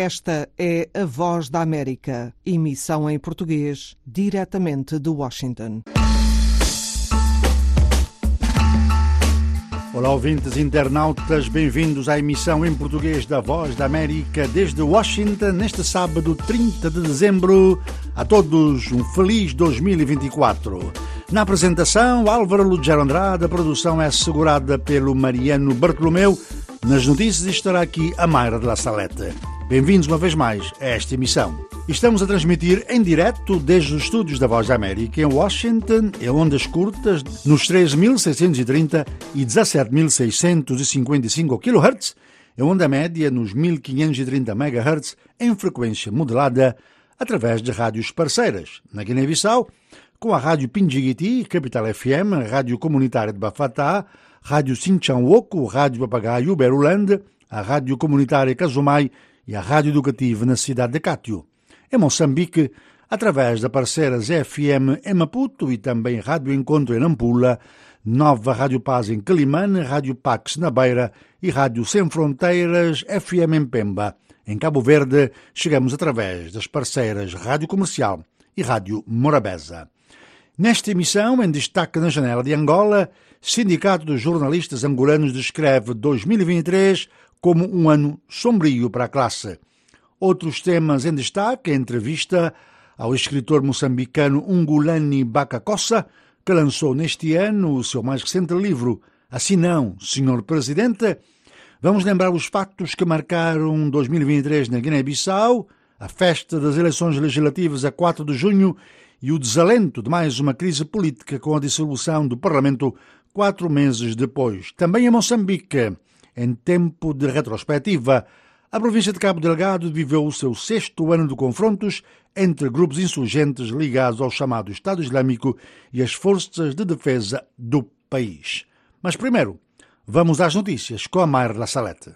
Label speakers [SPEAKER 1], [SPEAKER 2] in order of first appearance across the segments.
[SPEAKER 1] Esta é a Voz da América, emissão em português, diretamente de Washington.
[SPEAKER 2] Olá, ouvintes internautas, bem-vindos à emissão em português da Voz da América desde Washington, neste sábado 30 de dezembro. A todos um feliz 2024. Na apresentação, Álvaro Lugero Andrade, a produção é assegurada pelo Mariano Bartolomeu. Nas notícias estará aqui a Mayra de La Salete. Bem-vindos uma vez mais a esta emissão. Estamos a transmitir em direto desde os estúdios da Voz da América em Washington, em ondas curtas, nos 13.630 e 17.655 kHz, em onda média nos 1.530 MHz, em frequência modulada, através de rádios parceiras. Na Guiné-Bissau, com a Rádio Pinjiguiti, Capital FM, a Rádio Comunitária de Bafatá, Rádio Sinchanwoku, Rádio Papagaio, Beruland, a Rádio Comunitária Casumai e a Rádio Educativa na cidade de Cátio. Em Moçambique, através da parceiras FM em Maputo e também Rádio Encontro em Nampula, Nova Rádio Paz em Quelimane, Rádio Pax na Beira e Rádio Sem Fronteiras FM em Pemba. Em Cabo Verde, chegamos através das parceiras Rádio Comercial e Rádio Morabeza. Nesta emissão, em destaque na janela de Angola, Sindicato dos Jornalistas Angolanos descreve 2023 como um ano sombrio para a classe. Outros temas em destaque, a entrevista ao escritor moçambicano Ungulani Bacacossa, que lançou neste ano o seu mais recente livro, Assim Não, Senhor Presidente. Vamos lembrar os fatos que marcaram 2023 na Guiné-Bissau, a festa das eleições legislativas a 4 de junho e o desalento de mais uma crise política com a dissolução do Parlamento 4 meses depois. Também em Moçambique, em tempo de retrospectiva, a província de Cabo Delgado viveu o seu 6º ano de confrontos entre grupos insurgentes ligados ao chamado Estado Islâmico e as forças de defesa do país. Mas primeiro, vamos às notícias com a Mayra La Salete.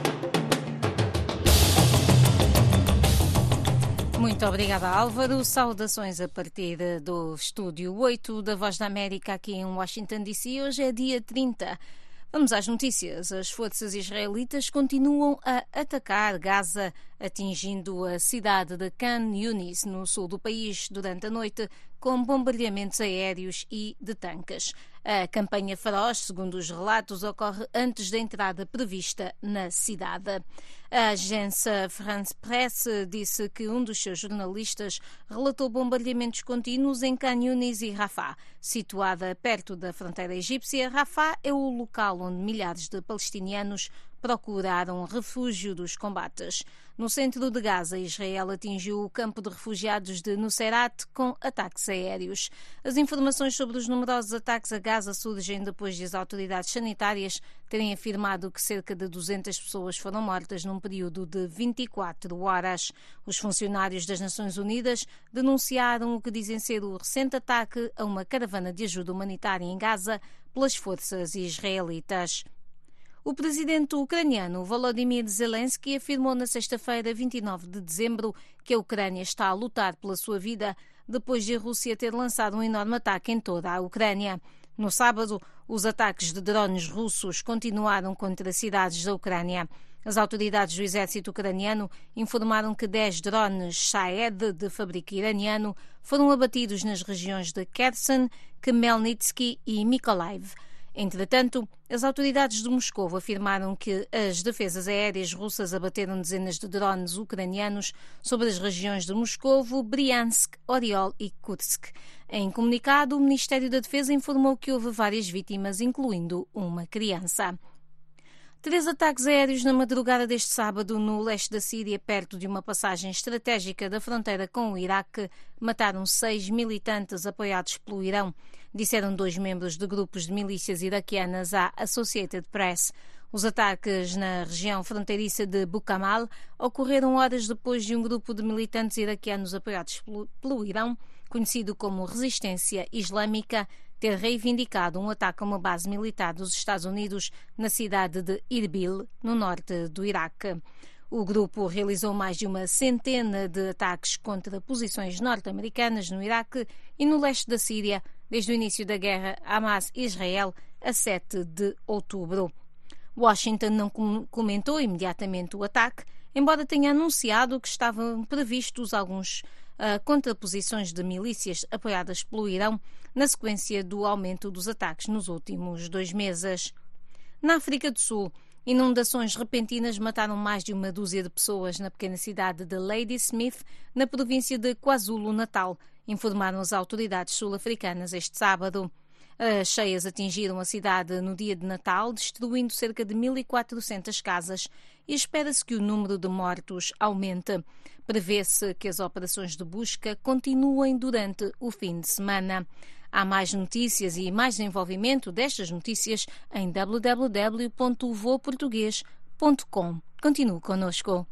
[SPEAKER 3] Muito obrigada, Álvaro. Saudações a partir do Estúdio 8 da Voz da América aqui em Washington, D.C. Hoje é dia 30. Vamos às notícias. As forças israelitas continuam a atacar Gaza, atingindo a cidade de Khan Yunis, no sul do país, durante a noite, com bombardeamentos aéreos e de tanques. A campanha feroz, segundo os relatos, ocorre antes da entrada prevista na cidade. A agência France Press disse que um dos seus jornalistas relatou bombardeamentos contínuos em Khan Yunis e Rafah. Situada perto da fronteira egípcia, Rafah é o local onde milhares de palestinianos procuraram refúgio dos combates. No centro de Gaza, Israel atingiu o campo de refugiados de Nuseirat com ataques aéreos. As informações sobre os numerosos ataques a Gaza surgem depois de as autoridades sanitárias terem afirmado que cerca de 200 pessoas foram mortas num período de 24 horas. Os funcionários das Nações Unidas denunciaram o que dizem ser o recente ataque a uma caravana de ajuda humanitária em Gaza pelas forças israelitas. O presidente ucraniano Volodymyr Zelensky afirmou na sexta-feira, 29 de dezembro, que a Ucrânia está a lutar pela sua vida depois de a Rússia ter lançado um enorme ataque em toda a Ucrânia. No sábado, os ataques de drones russos continuaram contra cidades da Ucrânia. As autoridades do exército ucraniano informaram que 10 drones Shahed de fabrico iraniano foram abatidos nas regiões de Kherson, Khmelnytsky e Mykolaiv. Entretanto, as autoridades de Moscou afirmaram que as defesas aéreas russas abateram dezenas de drones ucranianos sobre as regiões de Moscovo, Briansk, Oriol e Kursk. Em comunicado, o Ministério da Defesa informou que houve várias vítimas, incluindo uma criança. 3 ataques aéreos na madrugada deste sábado no leste da Síria, perto de uma passagem estratégica da fronteira com o Iraque, mataram 6 militantes apoiados pelo Irão, disseram 2 membros de grupos de milícias iraquianas à Associated Press. Os ataques na região fronteiriça de Bukamal ocorreram horas depois de um grupo de militantes iraquianos apoiados pelo Irão, conhecido como Resistência Islâmica, ter reivindicado um ataque a uma base militar dos Estados Unidos na cidade de Irbil, no norte do Iraque. O grupo realizou mais de uma centena de ataques contra posições norte-americanas no Iraque e no leste da Síria desde o início da guerra Hamas-Israel a 7 de outubro. Washington não comentou imediatamente o ataque, embora tenha anunciado que estavam previstos alguns contraposições de milícias apoiadas pelo Irão na sequência do aumento dos ataques nos últimos 2 meses. Na África do Sul, inundações repentinas mataram mais de 1 dúzia de pessoas na pequena cidade de Ladysmith, na província de KwaZulu-Natal, informaram as autoridades sul-africanas este sábado. As cheias atingiram a cidade no dia de Natal, destruindo cerca de 1.400 casas, e espera-se que o número de mortos aumente. Prevê-se que as operações de busca continuem durante o fim de semana. Há mais notícias e mais desenvolvimento destas notícias em www.voaportugues.com. Continue connosco.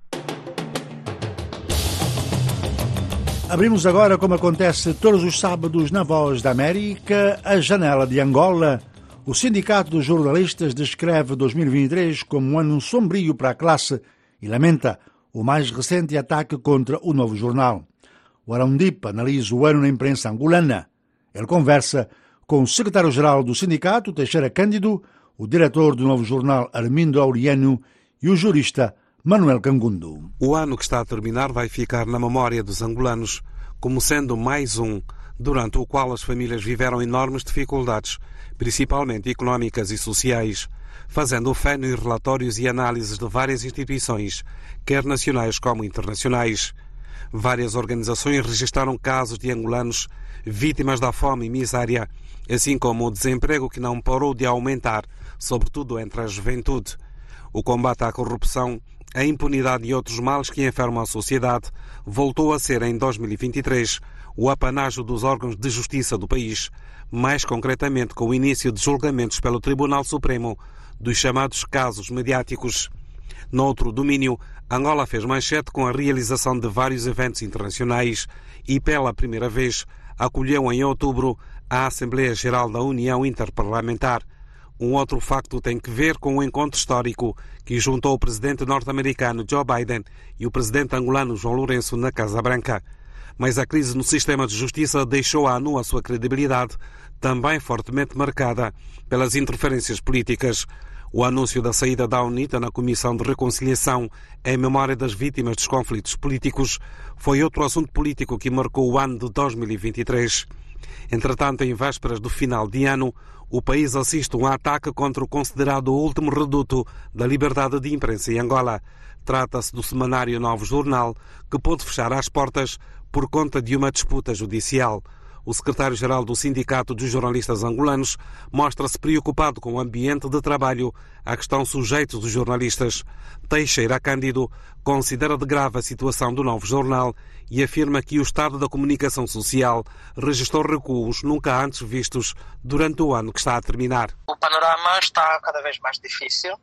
[SPEAKER 2] Abrimos agora, como acontece todos os sábados na Voz da América, a janela de Angola. O Sindicato dos Jornalistas descreve 2023 como um ano sombrio para a classe e lamenta o mais recente ataque contra o novo jornal. O Arundip analisa o ano na imprensa angolana. Ele conversa com o secretário-geral do sindicato, Teixeira Cândido, o diretor do novo jornal, Armindo Auriano, e o jurista Manuel Cangundo.
[SPEAKER 4] O ano que está a terminar vai ficar na memória dos angolanos como sendo mais um, durante o qual as famílias viveram enormes dificuldades, principalmente económicas e sociais, fazendo fé nos relatórios e análises de várias instituições, quer nacionais como internacionais. Várias organizações registraram casos de angolanos vítimas da fome e miséria, assim como o desemprego que não parou de aumentar, sobretudo entre a juventude. O combate à corrupção, a impunidade e outros males que enfermam a sociedade voltou a ser, em 2023, o apanágio dos órgãos de justiça do país, mais concretamente com o início de julgamentos pelo Tribunal Supremo dos chamados casos mediáticos. Noutro domínio, Angola fez manchete com a realização de vários eventos internacionais e, pela primeira vez, acolheu em outubro a Assembleia Geral da União Interparlamentar. Um outro facto tem que ver com o encontro histórico que juntou o presidente norte-americano Joe Biden e o presidente angolano João Lourenço na Casa Branca. Mas a crise no sistema de justiça deixou à nu a sua credibilidade, também fortemente marcada pelas interferências políticas. O anúncio da saída da UNITA na Comissão de Reconciliação em memória das vítimas dos conflitos políticos foi outro assunto político que marcou o ano de 2023. Entretanto, em vésperas do final de ano, o país assiste a um ataque contra o considerado último reduto da liberdade de imprensa em Angola. Trata-se do semanário Novo Jornal, que pôde fechar as portas por conta de uma disputa judicial. O secretário-geral do Sindicato dos Jornalistas Angolanos mostra-se preocupado com o ambiente de trabalho a que estão sujeitos os jornalistas. Teixeira Cândido considera de grave a situação do novo jornal e afirma que o estado da comunicação social registrou recuos nunca antes vistos durante o ano que está a terminar.
[SPEAKER 5] O panorama está cada vez mais difícil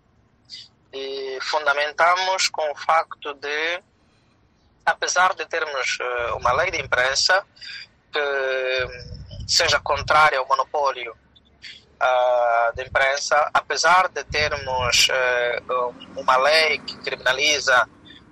[SPEAKER 5] e fundamentamos com o facto de, apesar de termos uma lei de imprensa que seja contrária ao monopólio da imprensa, apesar de termos uma lei que criminaliza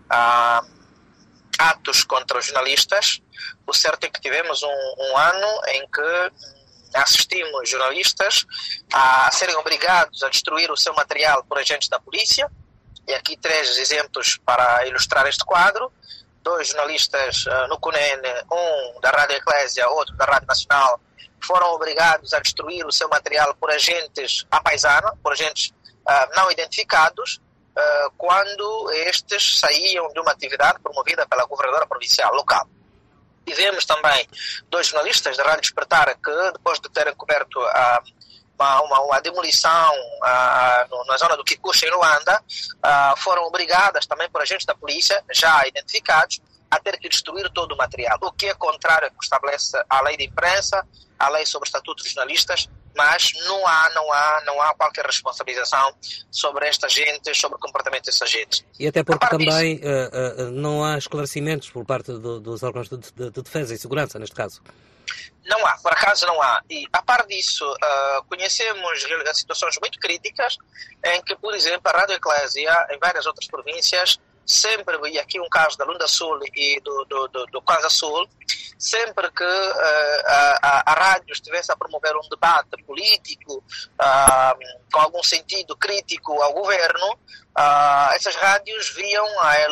[SPEAKER 5] atos contra os jornalistas, o certo é que tivemos um ano em que assistimos jornalistas a serem obrigados a destruir o seu material por agentes da polícia, e aqui 3 exemplos para ilustrar este quadro. 2 jornalistas no CUNEN, um da Rádio Eclésia, outro da Rádio Nacional, foram obrigados a destruir o seu material por agentes à paisana, por agentes não identificados, quando estes saíam de uma atividade promovida pela governadora provincial local. Tivemos também 2 jornalistas da Rádio Despertar que, depois de terem coberto uma demolição na zona do Kikucha, em Luanda, foram obrigadas também por agentes da polícia, já identificados, a ter que destruir todo o material, o que é contrário ao que estabelece a lei de imprensa, a lei sobre o Estatuto dos Jornalistas, mas não há qualquer responsabilização sobre esta gente, sobre o comportamento desses agentes.
[SPEAKER 6] E até porque também não há esclarecimentos por parte dos órgãos de defesa e segurança, neste caso.
[SPEAKER 5] Não há, por acaso não há. E, a par disso, conhecemos situações muito críticas em que, por exemplo, a Rádio Eclésia, em várias outras províncias, sempre, e aqui um caso da Lunda Sul e do Kwanza Sul, sempre que a rádio estivesse a promover um debate político com algum sentido crítico ao governo, essas rádios viam a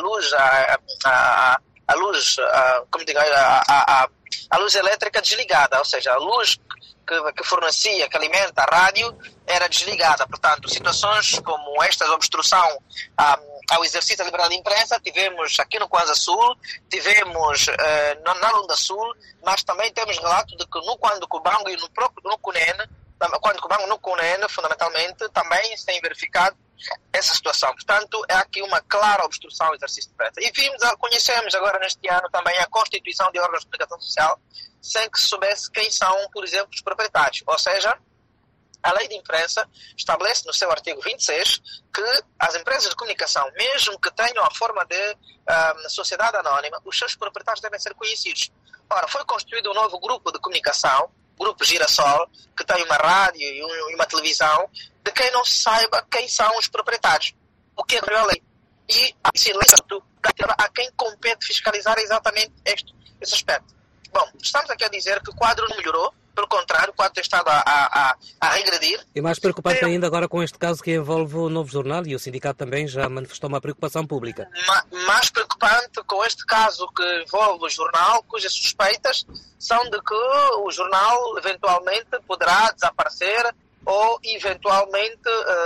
[SPEAKER 5] luz elétrica desligada, ou seja, a luz que fornecia, que alimenta a rádio, era desligada. Portanto, situações como esta de obstrução ao exercício da liberdade de imprensa, tivemos aqui no Kwanza Sul, tivemos na Lunda Sul, mas também temos relato de que no Cubango e no próprio no Cunene, fundamentalmente, também se tem verificado essa situação. Portanto, é aqui uma clara obstrução ao exercício de imprensa. E conhecemos agora neste ano também a constituição de órgãos de comunicação social sem que se soubesse quem são, por exemplo, os proprietários. Ou seja, a lei de imprensa estabelece no seu artigo 26 que as empresas de comunicação, mesmo que tenham a forma de sociedade anónima, os seus proprietários devem ser conhecidos. Ora, foi constituído um novo grupo de comunicação, Grupo Girassol, que tem uma rádio e uma televisão, de quem não se saiba quem são os proprietários, o que é a lei. E a quem compete fiscalizar exatamente esse aspecto. Bom, estamos aqui a dizer que o quadro não melhorou, pelo contrário, o quadro tem estado a regredir.
[SPEAKER 6] E mais preocupante ainda agora com este caso que envolve o Novo Jornal, e o sindicato também já manifestou uma preocupação pública.
[SPEAKER 5] Mais preocupante com este caso que envolve o jornal, cujas suspeitas são de que o jornal eventualmente poderá desaparecer ou eventualmente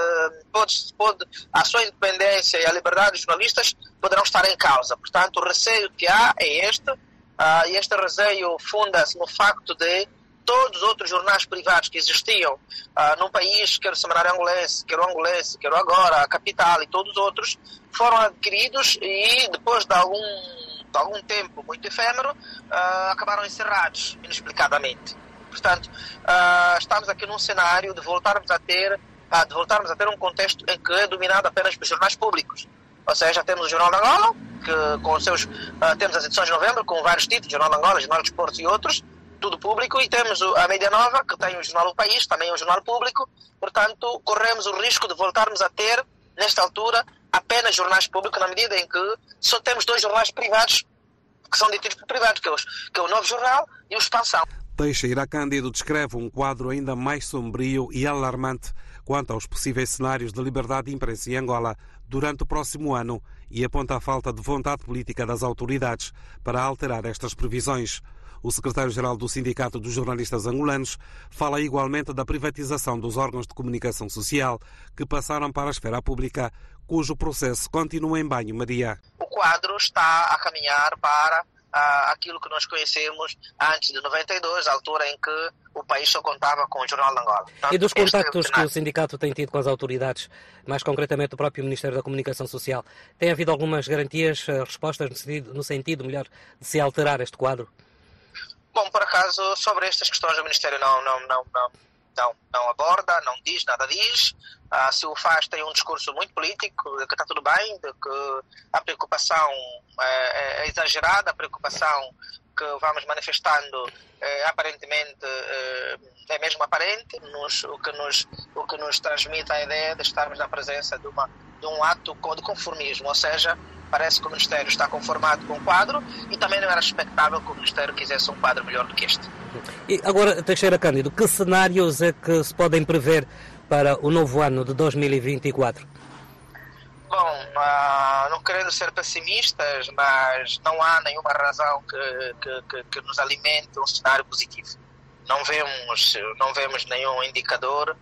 [SPEAKER 5] a sua independência e a liberdade dos jornalistas poderão estar em causa. Portanto, o receio que há é este, e este receio funda-se no facto de todos os outros jornais privados que existiam num país, quer o Semanário Angolês, quer o Angolês, quer o Agora, a Capital e todos os outros, foram adquiridos e depois de algum tempo muito efêmero, acabaram encerrados inexplicadamente. Portanto, estamos aqui num cenário de voltarmos a ter um contexto em que é dominado apenas por jornais públicos. Ou seja, temos o Jornal de Angola, que com os seus, temos as edições de novembro com vários títulos, Jornal de Angola, Jornal de Desportos e outros, tudo público, e temos a Mídia Nova, que tem o Jornal do País, também é um jornal público. Portanto, corremos o risco de voltarmos a ter, nesta altura, apenas jornais públicos, na medida em que só temos 2 jornais privados, que são detidos por privados, que é o Novo Jornal e o Expansão.
[SPEAKER 4] Teixeira Cândido descreve um quadro ainda mais sombrio e alarmante quanto aos possíveis cenários de liberdade de imprensa em Angola durante o próximo ano e aponta a falta de vontade política das autoridades para alterar estas previsões. O secretário-geral do Sindicato dos Jornalistas Angolanos fala igualmente da privatização dos órgãos de comunicação social que passaram para a esfera pública, cujo processo continua em banho-maria.
[SPEAKER 5] O quadro está a caminhar para aquilo que nós conhecemos antes de 92, a altura em que o país só contava com o Jornal de Angola. Portanto,
[SPEAKER 6] e dos contactos que o sindicato tem tido com as autoridades, mais concretamente o próprio Ministério da Comunicação Social, tem havido algumas garantias, respostas no sentido melhor, de se alterar este quadro?
[SPEAKER 5] Bom, por acaso, sobre estas questões o Ministério não aborda, não diz, nada diz. Se o faz, tem um discurso muito político, de que está tudo bem, de que a preocupação é exagerada, a preocupação que vamos manifestando aparentemente é mesmo aparente, o que nos transmite a ideia de estarmos na presença de um ato de conformismo, ou seja, parece que o Ministério está conformado com o quadro e também não era expectável que o Ministério quisesse um quadro melhor do que este.
[SPEAKER 6] E agora, Teixeira Cândido, que cenários é que se podem prever para o novo ano de 2024?
[SPEAKER 5] Bom, não querendo ser pessimistas, mas não há nenhuma razão que nos alimente um cenário positivo. Não vemos nenhum indicador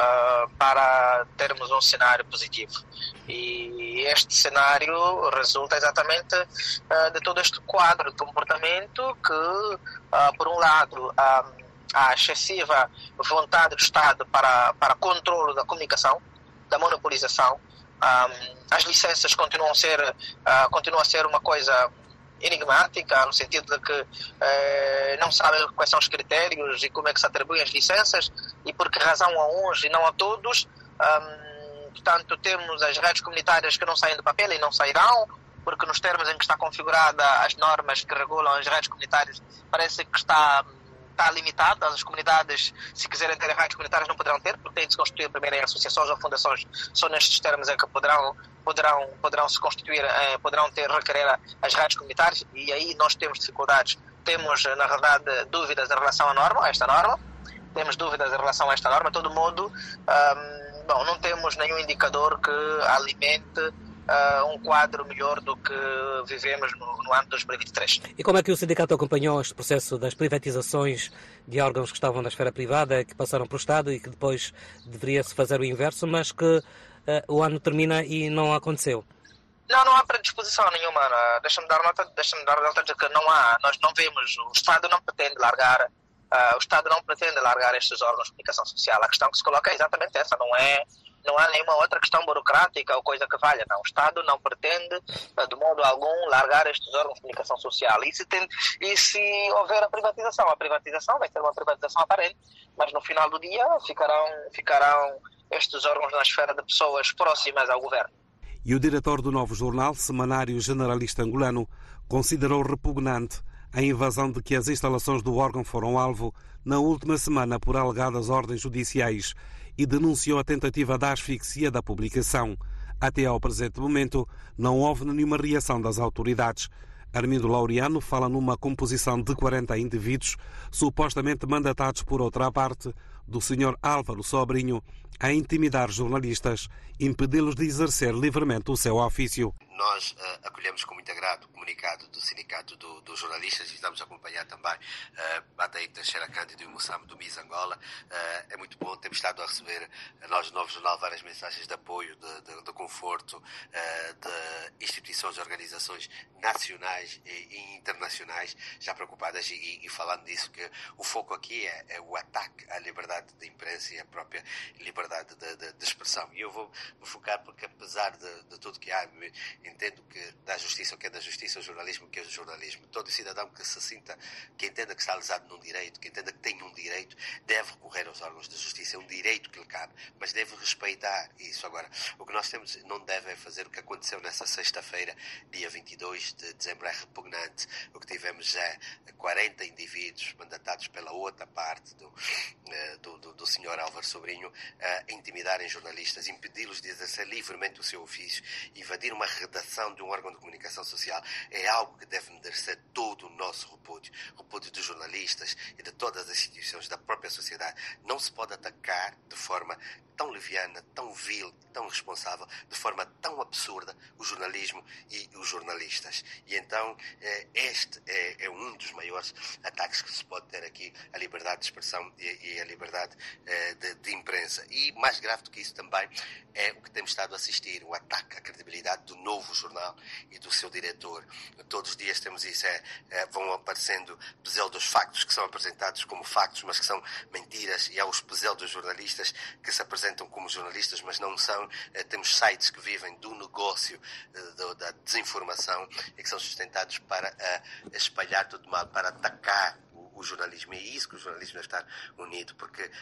[SPEAKER 5] para termos um cenário positivo. E este cenário resulta exatamente de todo este quadro de comportamento que, por um lado, a excessiva vontade do Estado para controle da comunicação, da monopolização. As licenças continuam a ser uma coisa enigmática, no sentido de que não sabem quais são os critérios e como é que se atribuem as licenças e por que razão a uns e não a todos. Portanto, temos as redes comunitárias que não saem do papel e não sairão, porque nos termos em que está configurada as normas que regulam as redes comunitárias parece que está está limitado. As comunidades, se quiserem ter rádios comunitárias, não poderão ter, porque têm de se constituir primeiro em associações ou fundações. Só nestes termos é que poderão se constituir, poderão requerer as rádios comunitárias, e aí nós temos dificuldades. Temos, na verdade, dúvidas em relação a esta norma. Temos dúvidas em relação a esta norma. De todo modo, não temos nenhum indicador que alimente um quadro melhor do que vivemos no ano de 2023.
[SPEAKER 6] E como é que o sindicato acompanhou este processo das privatizações de órgãos que estavam na esfera privada, que passaram para o Estado e que depois deveria-se fazer o inverso, mas que o ano termina e não aconteceu?
[SPEAKER 5] Não há predisposição nenhuma. Deixa-me dar nota de que nós não vemos, o Estado não pretende largar estes órgãos de comunicação social. A questão que se coloca é exatamente essa, não há nenhuma outra questão burocrática ou coisa que valha. Não, o Estado não pretende, de modo algum, largar estes órgãos de comunicação social. E se houver a privatização vai ser uma privatização aparente, mas no final do dia ficarão estes órgãos na esfera de pessoas próximas ao governo.
[SPEAKER 4] E o diretor do Novo Jornal, Semanário Generalista Angolano, considerou repugnante a invasão de que as instalações do órgão foram alvo na última semana por alegadas ordens judiciais e denunciou a tentativa de asfixia da publicação. Até ao presente momento, não houve nenhuma reação das autoridades. Armindo Laureano fala numa composição de 40 indivíduos, supostamente mandatados por outra parte do Sr. Álvaro Sobrinho, a intimidar jornalistas, impedi-los de exercer livremente o seu ofício.
[SPEAKER 7] Nós acolhemos com muito agrado o comunicado do Sindicato dos Jornalistas e estamos a acompanhar também Bataí Teixeira Cândido e Moçambo do MIS Angola. É muito bom, temos estado a receber, nós no Novo Jornal, várias mensagens de apoio, de conforto, de instituições e organizações nacionais e internacionais já preocupadas e falando disso, que o foco aqui é o ataque à liberdade de imprensa e à própria liberdade de expressão. E eu vou me focar porque, apesar de tudo que há, entendo que da justiça o que é da justiça, o jornalismo o que é do jornalismo. Todo cidadão que se sinta, que entenda que está lesado num direito, que entenda que tem um direito, deve recorrer aos órgãos de justiça. É um direito que lhe cabe, mas deve respeitar isso. Agora, o que nós temos não deve fazer o que aconteceu nessa sexta-feira, dia 22 de dezembro, é repugnante. O que tivemos é 40 indivíduos mandatados pela outra parte do Sr. Álvaro Sobrinho a intimidarem jornalistas, impedi-los de exercer livremente o seu ofício, invadir uma redação de um órgão de comunicação social é algo que deve merecer todo o nosso repúdio dos jornalistas e de todas as instituições da própria sociedade. Não se pode atacar de forma tão leviana, tão vil, tão irresponsável, de forma tão absurda o jornalismo e os jornalistas. E então este é um dos maiores ataques que se pode ter aqui à liberdade de expressão e à liberdade de imprensa. E mais grave do que isso também é o que temos estado a assistir, o ataque à credibilidade do Novo Jornal e do seu diretor. Todos os dias temos isso, vão aparecendo pseudo-factos que são apresentados como factos, mas que são mentiras, e há os pseudo-jornalistas que se apresentam como jornalistas, mas não são. Temos sites que vivem do negócio da desinformação e que são sustentados para espalhar tudo mal, para atacar o jornalismo. E é isso que o jornalismo deve estar unido, porque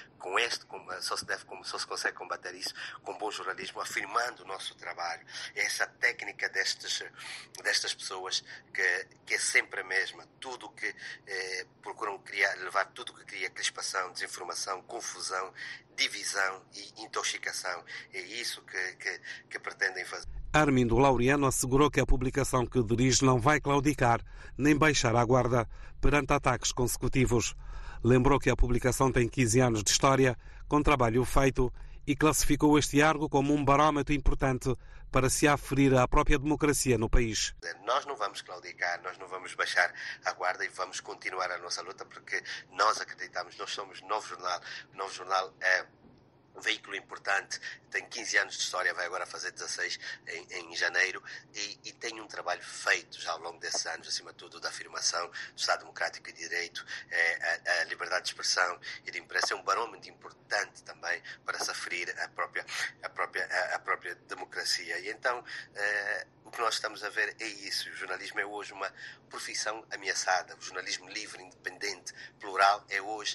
[SPEAKER 7] só se consegue combater isso com bom jornalismo, afirmando o nosso trabalho. É essa técnica destas pessoas que é sempre a mesma. Tudo que procuram levar tudo que cria crispação, desinformação, confusão, divisão e intoxicação. É isso que pretendem fazer.
[SPEAKER 4] Armindo Laureano assegurou que a publicação que dirige não vai claudicar nem baixar a guarda perante ataques consecutivos. Lembrou que a publicação tem 15 anos de história, com trabalho feito, e classificou este argo como um barómetro importante para se aferir à própria democracia no país.
[SPEAKER 7] Nós não vamos claudicar, nós não vamos baixar a guarda e vamos continuar a nossa luta, porque nós acreditamos, nós somos Novo Jornal. O Novo Jornal é um veículo importante, tem 15 anos de história, vai agora fazer 16 em janeiro, e tem um trabalho feito já ao longo desses anos, acima de tudo, da afirmação do Estado Democrático e de Direito, a liberdade de expressão e de imprensa. É um barômetro importante também para se aferir à própria democracia. E então, o que nós estamos a ver é isso. O jornalismo é hoje uma profissão ameaçada. O jornalismo livre, independente, plural é hoje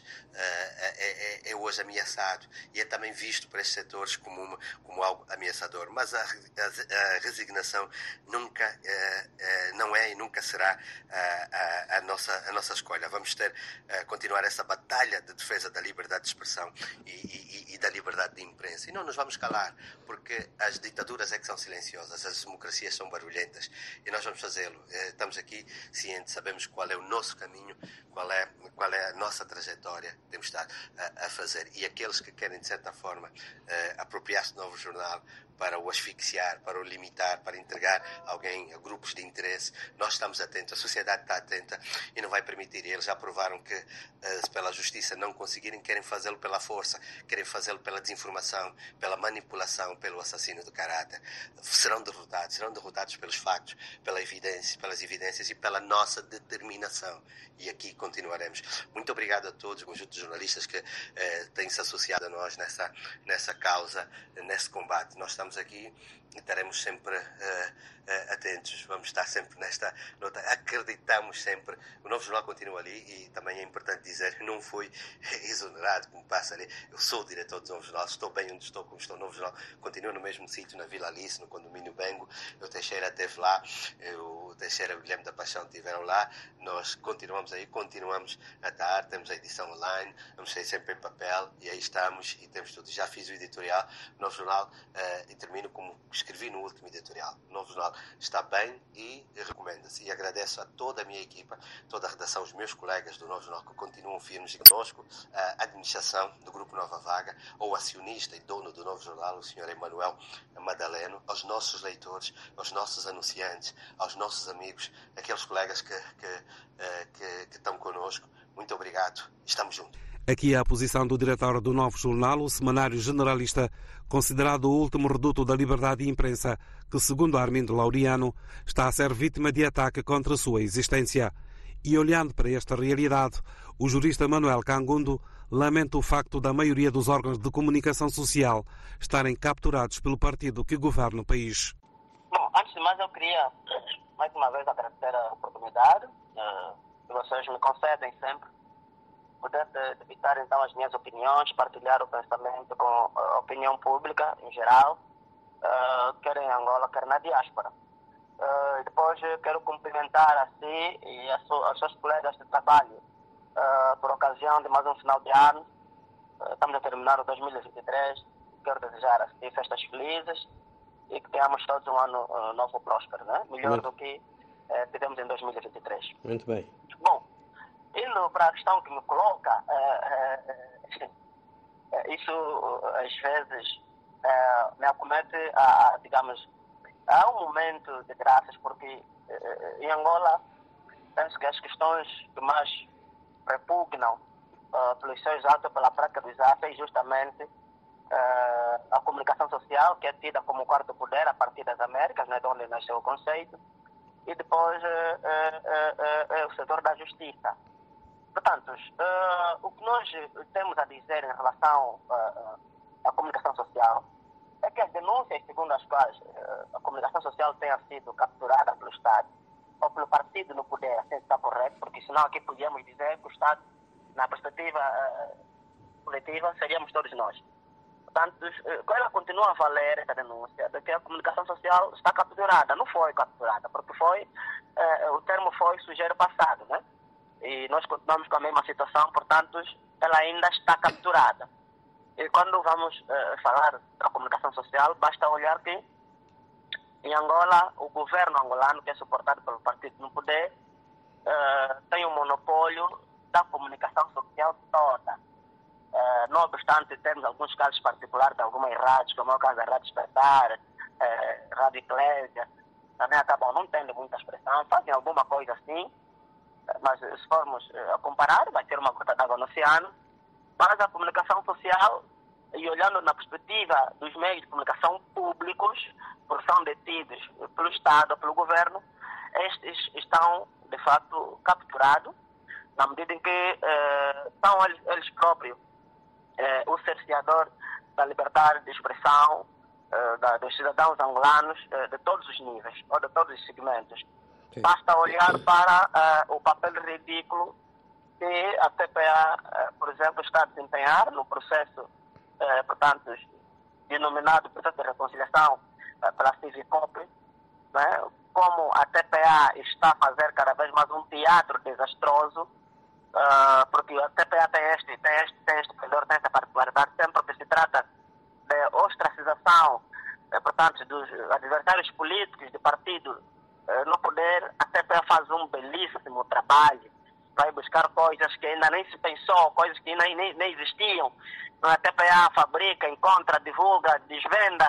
[SPEAKER 7] ameaçado e é também visto por estes setores como algo ameaçador. Mas a resignação nunca não é e nunca será a nossa escolha. Vamos continuar essa batalha de defesa da liberdade de expressão e da liberdade de imprensa. E não nos vamos calar, porque as ditaduras é que são silenciosas, as democracias são barulhentas e nós vamos fazê-lo. Estamos aqui cientes, sabemos qual é o nosso caminho, qual é a nossa trajetória que temos estado a fazer. E aqueles que querem, de certa forma, apropriar-se do Novo Jornal para o asfixiar, para o limitar, para entregar alguém a grupos de interesse, nós estamos atentos, a sociedade está atenta e não vai permitir. E eles já provaram que, se pela justiça não conseguirem, querem fazê-lo pela força, querem fazê-lo pela desinformação, pela manipulação, pelo assassínio do caráter. Serão derrotados pelos factos, pelas evidências e pela nossa determinação. E aqui continuaremos. Muito obrigado a todos, o conjunto de jornalistas que têm se associado a nós nessa causa, nesse combate. Nós estamos aqui e estaremos sempre atentos, vamos estar sempre nesta luta, acreditamos sempre. O Novo Jornal continua ali e também é importante dizer que não fui exonerado, como passa ali. Eu sou o diretor do Novo Jornal, estou bem onde estou, como estou. O Novo Jornal continua no mesmo sítio, na Vila Alice, no condomínio Bengo. O Teixeira esteve lá, o Teixeira e o Guilherme da Paixão estiveram lá. Nós continuamos aí, continuamos a estar, temos a edição online, vamos sair sempre em papel e aí estamos e temos tudo. Já fiz o editorial, o Novo Jornal, e termino como escrevi no último editorial. O Novo Jornal está bem e recomenda-se. E agradeço a toda a minha equipa, toda a redação, os meus colegas do Novo Jornal que continuam firmes conosco, a administração do Grupo Nova Vaga, ou acionista e dono do Novo Jornal, o Sr. Emanuel Madaleno, aos nossos leitores, aos nossos anunciantes, aos nossos amigos, aqueles colegas que estão connosco. Muito obrigado. Estamos juntos.
[SPEAKER 4] Aqui a posição do diretor do Novo Jornal, o semanário generalista, considerado o último reduto da liberdade de imprensa, que, segundo Armindo Laureano, está a ser vítima de ataque contra a sua existência. E olhando para esta realidade, o jurista Manuel Cangundo lamenta o facto da maioria dos órgãos de comunicação social estarem capturados pelo partido que governa o país.
[SPEAKER 8] Bom, antes de mais eu queria mais uma vez agradecer a oportunidade que vocês me concedem sempre, poder debitar então as minhas opiniões, partilhar o pensamento com a opinião pública em geral, quer em Angola, quer na diáspora. Depois quero cumprimentar a si e aos seus colegas de trabalho por ocasião de mais um final de ano. Estamos a terminar o 2023. Quero desejar a si festas felizes e que tenhamos todos um ano novo próspero, né? Melhor do que tivemos em 2023.
[SPEAKER 9] Muito bem.
[SPEAKER 8] Bom, indo para a questão que me coloca, isso às vezes me acomete digamos, há um momento de graças, porque em Angola penso que as questões que mais repugnam pelos seus atos, pela prática dos atos, é justamente a comunicação social, que é tida como o quarto poder a partir das Américas, né, de onde nasceu o conceito, e depois o setor da justiça. Portanto, o que nós temos a dizer em relação à comunicação social é que as denúncias segundo as quais a comunicação social tenha sido capturada pelo Estado ou pelo partido no poder, assim está correto, porque senão aqui podíamos dizer que o Estado, na perspectiva coletiva, seríamos todos nós. Portanto, ela continua a valer essa denúncia de que a comunicação social está capturada. Não foi capturada, porque o termo foi sujeito passado, né? E nós continuamos com a mesma situação, portanto, ela ainda está capturada. E quando vamos falar da comunicação social, basta olhar que em Angola, o governo angolano, que é suportado pelo partido no poder, tem um monopólio da comunicação social toda. Não obstante termos alguns casos particulares de algumas rádios, como é o caso da Rádio Despertar, Rádio Eclésia, também acabam não tendo muita expressão, fazem alguma coisa assim, mas se formos a comparar, vai ter uma gota d'água no oceano. Mas a comunicação social, e olhando na perspectiva dos meios de comunicação públicos, porque são detidos pelo Estado, pelo governo, estes estão, de facto, capturados, na medida em que são eles próprios o cerceador da liberdade de expressão, dos cidadãos angolanos de todos os níveis, ou de todos os segmentos.
[SPEAKER 6] Sim.
[SPEAKER 8] Basta olhar para o papel ridículo que a TPA, por exemplo, está a desempenhar no processo, portanto, denominado processo de reconciliação pela Civicop, né? Como a TPA está a fazer cada vez mais um teatro desastroso, porque a TPA tem este pendor, tem esta particularidade, sempre que se trata de ostracização, portanto, dos adversários políticos de partido no poder, a TPA faz um belíssimo trabalho, vai buscar coisas que ainda nem se pensou, coisas que nem existiam. A TPA fabrica, encontra, divulga, desvenda.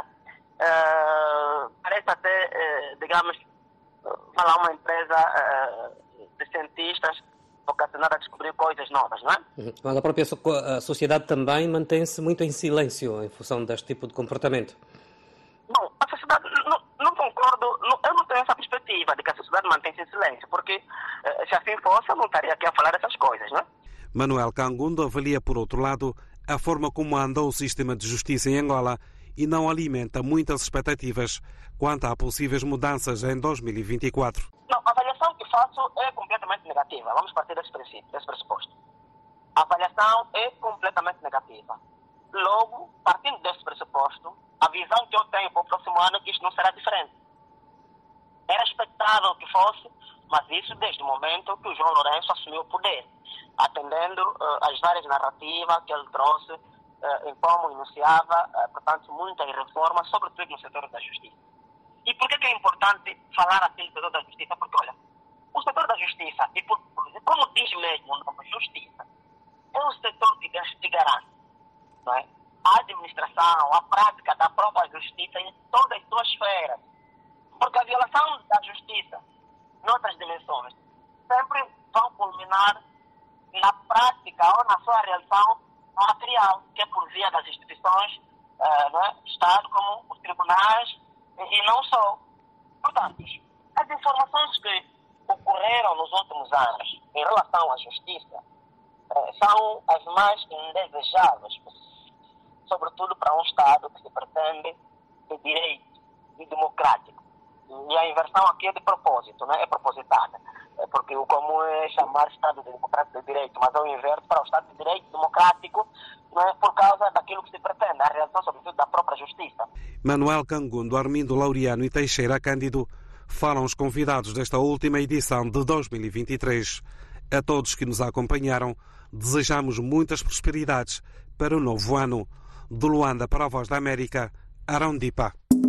[SPEAKER 8] Parece até, digamos, falar uma empresa de cientistas vocacionada a descobrir coisas novas, não é?
[SPEAKER 6] Mas a própria sociedade também mantém-se muito em silêncio em função deste tipo de comportamento.
[SPEAKER 8] Bom, a sociedade, não concordo, eu não tenho essa perspectiva de que a sociedade mantém-se em silêncio, porque se assim fosse, eu não estaria aqui a falar dessas coisas, não é?
[SPEAKER 4] Manuel Cangundo avalia, por outro lado, a forma como andou o sistema de justiça em Angola e não alimenta muitas expectativas quanto a possíveis mudanças em 2024.
[SPEAKER 8] Não, a avaliação que faço é completamente negativa. Vamos partir desse princípio, desse pressuposto. A avaliação é completamente negativa. Logo, partindo desse pressuposto, a visão que eu tenho para o próximo ano é que isto não será diferente. Era expectável que fosse, mas isso desde o momento que o João Lourenço assumiu o poder, atendendo às várias narrativas que ele trouxe em como enunciava, portanto, muitas reformas, sobretudo no setor da justiça. E por que é importante falar assim do setor da justiça? Porque, olha, o setor da justiça, e como diz mesmo o nome justiça, é um setor que garante, não é? A administração, a prática da própria justiça em todas as suas esferas. Porque a violação da justiça, noutras dimensões, sempre vão culminar na prática ou na sua realização material, que é por via das instituições, né, Estado, como os tribunais, e não só. Portanto, as informações que ocorreram nos últimos anos em relação à justiça são as mais indesejáveis, sobretudo para um Estado que se pretende de direito e democrático. E a inversão aqui é de propósito, né? É propositada. Porque o comum é chamar Estado de democrático de direito, mas eu inverto para o Estado de direito democrático, né? Por causa daquilo que se pretende, a realização, sobretudo, da própria justiça.
[SPEAKER 4] Manuel Cangundo, Armindo Laureano e Teixeira Cândido foram os convidados desta última edição de 2023. A todos que nos acompanharam, desejamos muitas prosperidades para o novo ano. De Luanda para a Voz da América, Arão Dipa.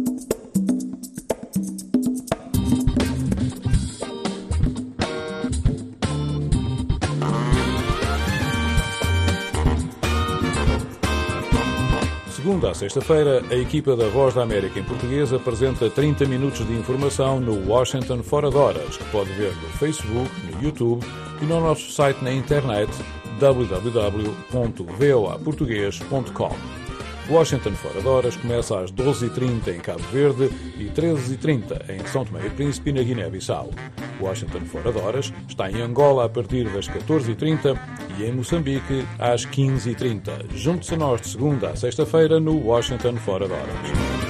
[SPEAKER 9] Segunda a sexta-feira, a equipa da Voz da América em português apresenta 30 minutos de informação no Washington Fora de Horas, que pode ver no Facebook, no YouTube e no nosso site na internet www.voaportugues.com. Washington Fora de Horas começa às 12h30 em Cabo Verde e 13h30 em São Tomé e Príncipe, na Guiné-Bissau. Washington Fora de Horas está em Angola a partir das 14h30 e em Moçambique às 15h30. Junte-se a nós de segunda a sexta-feira no Washington Fora de Horas.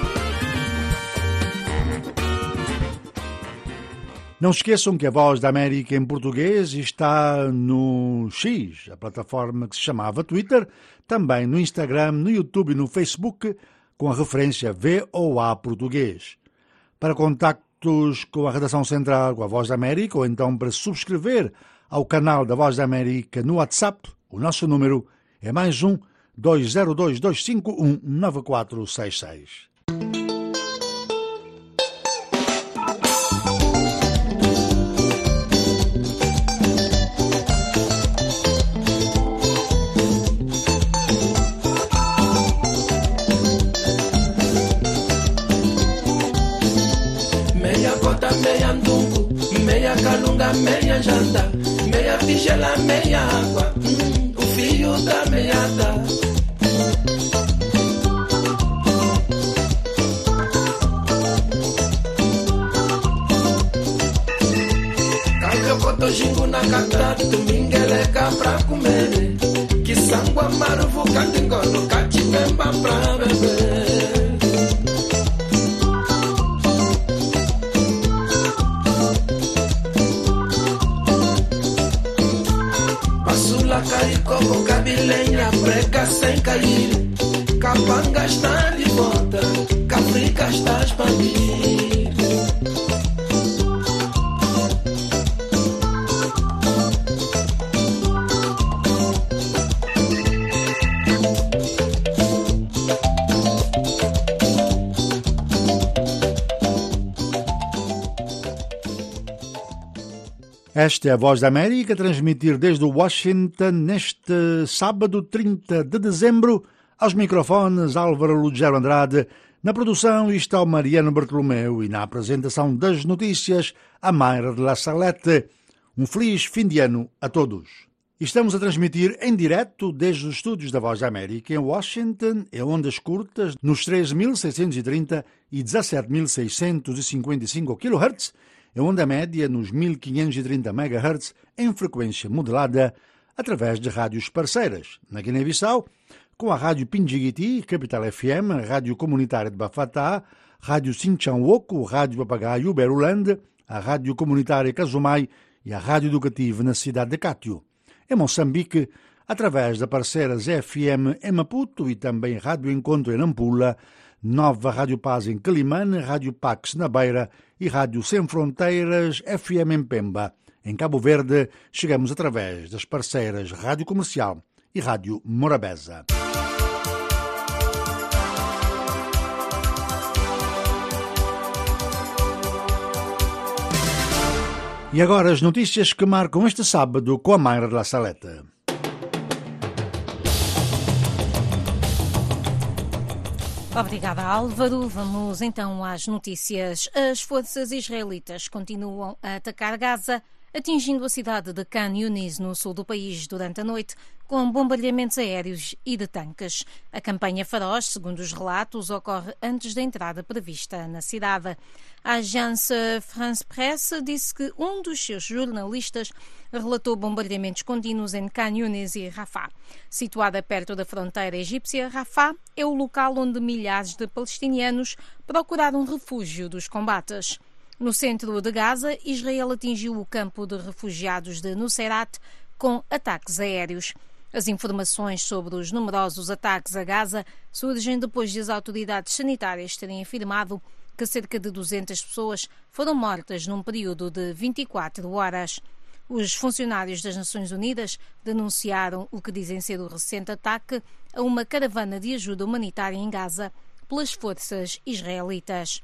[SPEAKER 2] Não se esqueçam que a Voz da América em português está no X, a plataforma que se chamava Twitter, também no Instagram, no YouTube e no Facebook, com a referência VOA Português. Para contactos com a redação central, com a Voz da América, ou então para subscrever ao canal da Voz da América no WhatsApp, o nosso número é +1 202 251 9466.
[SPEAKER 10] Meia ndungu, meia calunga, meia janda, meia tigela, meia água, o fio da meiada. Calhocoto, jingo na cata, domingueleca pra comer, que sangue amaro, cantingolo, cachipemba pra beber. escorrega sem cair. Capanga está de volta, África está a expandir.
[SPEAKER 2] Esta é a Voz da América, a transmitir desde Washington neste sábado 30 de dezembro. Aos microfones Álvaro Lugero Andrade, na produção está o Mariano Bartolomeu e na apresentação das notícias a Mayra de La Salette. Um feliz fim de ano a todos. Estamos a transmitir em direto desde os estúdios da Voz da América em Washington, em ondas curtas, nos 13.630 e 17.655 kHz, em onda média nos 1.530 MHz, em frequência modulada, através de rádios parceiras. Na Guiné-Bissau, com a Rádio Pindjiguiti, Capital FM, a Rádio Comunitária de Bafatá, Rádio Sinchanwoku, Rádio Papagaio Berulande, a Rádio Comunitária Casumai e a Rádio Educativa na cidade de Cátio. Em Moçambique, através da parceiras FM em Maputo e também Rádio Encontro em Nampula, Nova Rádio Paz em Quelimane, Rádio Pax na Beira e Rádio Sem Fronteiras FM em Pemba. Em Cabo Verde, chegamos através das parceiras Rádio Comercial e Rádio Morabeza. E agora as notícias que marcam este sábado com a Mayra de La Salette.
[SPEAKER 3] Obrigada, Álvaro. Vamos então às notícias. As forças israelitas continuam a atacar Gaza, atingindo a cidade de Khan Yunis, no sul do país, durante a noite, com bombardeamentos aéreos e de tanques. A campanha feroz, segundo os relatos, ocorre antes da entrada prevista na cidade. A agência France Presse disse que um dos seus jornalistas relatou bombardeamentos contínuos em Khan Yunis e Rafah. Situada perto da fronteira egípcia, Rafah é o local onde milhares de palestinianos procuraram refúgio dos combates. No centro de Gaza, Israel atingiu o campo de refugiados de Nuseirat com ataques aéreos. As informações sobre os numerosos ataques a Gaza surgem depois de as autoridades sanitárias terem afirmado que cerca de 200 pessoas foram mortas num período de 24 horas. Os funcionários das Nações Unidas denunciaram o que dizem ser o recente ataque a uma caravana de ajuda humanitária em Gaza pelas forças israelitas.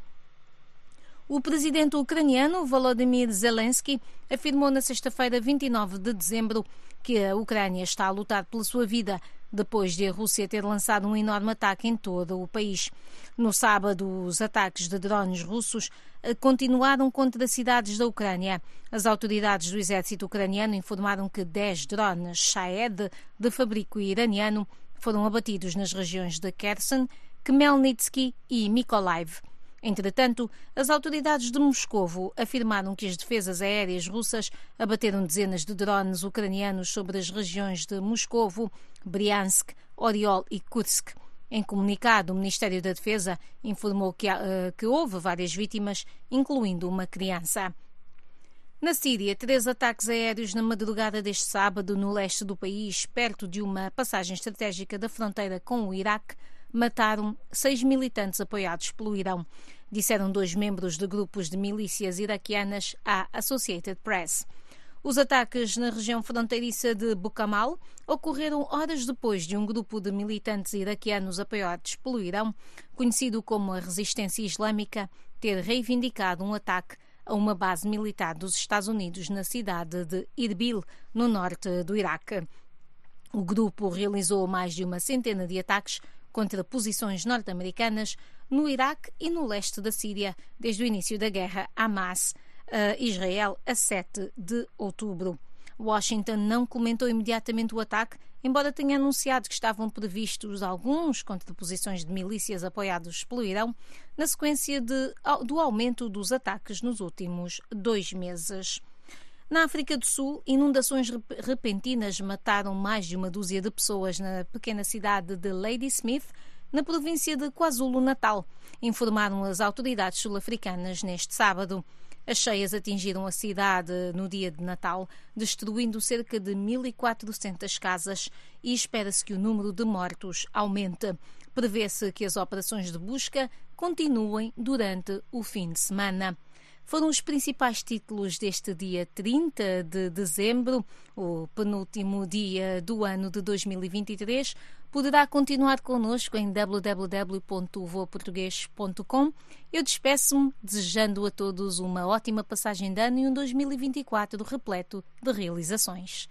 [SPEAKER 3] O presidente ucraniano Volodymyr Zelensky afirmou na sexta-feira, 29 de dezembro, que a Ucrânia está a lutar pela sua vida depois de a Rússia ter lançado um enorme ataque em todo o país. No sábado, os ataques de drones russos continuaram contra cidades da Ucrânia. As autoridades do exército ucraniano informaram que 10 drones Shahed de fabrico iraniano foram abatidos nas regiões de Kherson, Khmelnytsky e Mykolaiv. Entretanto, as autoridades de Moscovo afirmaram que as defesas aéreas russas abateram dezenas de drones ucranianos sobre as regiões de Moscovo, Briansk, Oriol e Kursk. Em comunicado, o Ministério da Defesa informou que houve várias vítimas, incluindo uma criança. Na Síria, 3 ataques aéreos na madrugada deste sábado no leste do país, perto de uma passagem estratégica da fronteira com o Iraque, mataram 6 militantes apoiados pelo Irão, disseram 2 membros de grupos de milícias iraquianas à Associated Press. Os ataques na região fronteiriça de Bukamal ocorreram horas depois de um grupo de militantes iraquianos apoiados pelo Irão, conhecido como a Resistência Islâmica, ter reivindicado um ataque a uma base militar dos Estados Unidos na cidade de Erbil, no norte do Iraque. O grupo realizou mais de uma centena de ataques contra posições norte-americanas no Iraque e no leste da Síria desde o início da guerra Hamas-Israel a 7 de outubro. Washington não comentou imediatamente o ataque, embora tenha anunciado que estavam previstos alguns contraposições de milícias apoiados pelo Irão na sequência do aumento dos ataques nos últimos 2 meses. Na África do Sul, inundações repentinas mataram mais de uma dúzia de pessoas na pequena cidade de Ladysmith, na província de KwaZulu-Natal, informaram as autoridades sul-africanas neste sábado. As cheias atingiram a cidade no dia de Natal, destruindo cerca de 1.400 casas e espera-se que o número de mortos aumente. Prevê-se que as operações de busca continuem durante o fim de semana. Foram os principais títulos deste dia 30 de dezembro, o penúltimo dia do ano de 2023. Poderá continuar connosco em www.voaportugues.com. Eu despeço-me desejando a todos uma ótima passagem de ano e um 2024 repleto de realizações.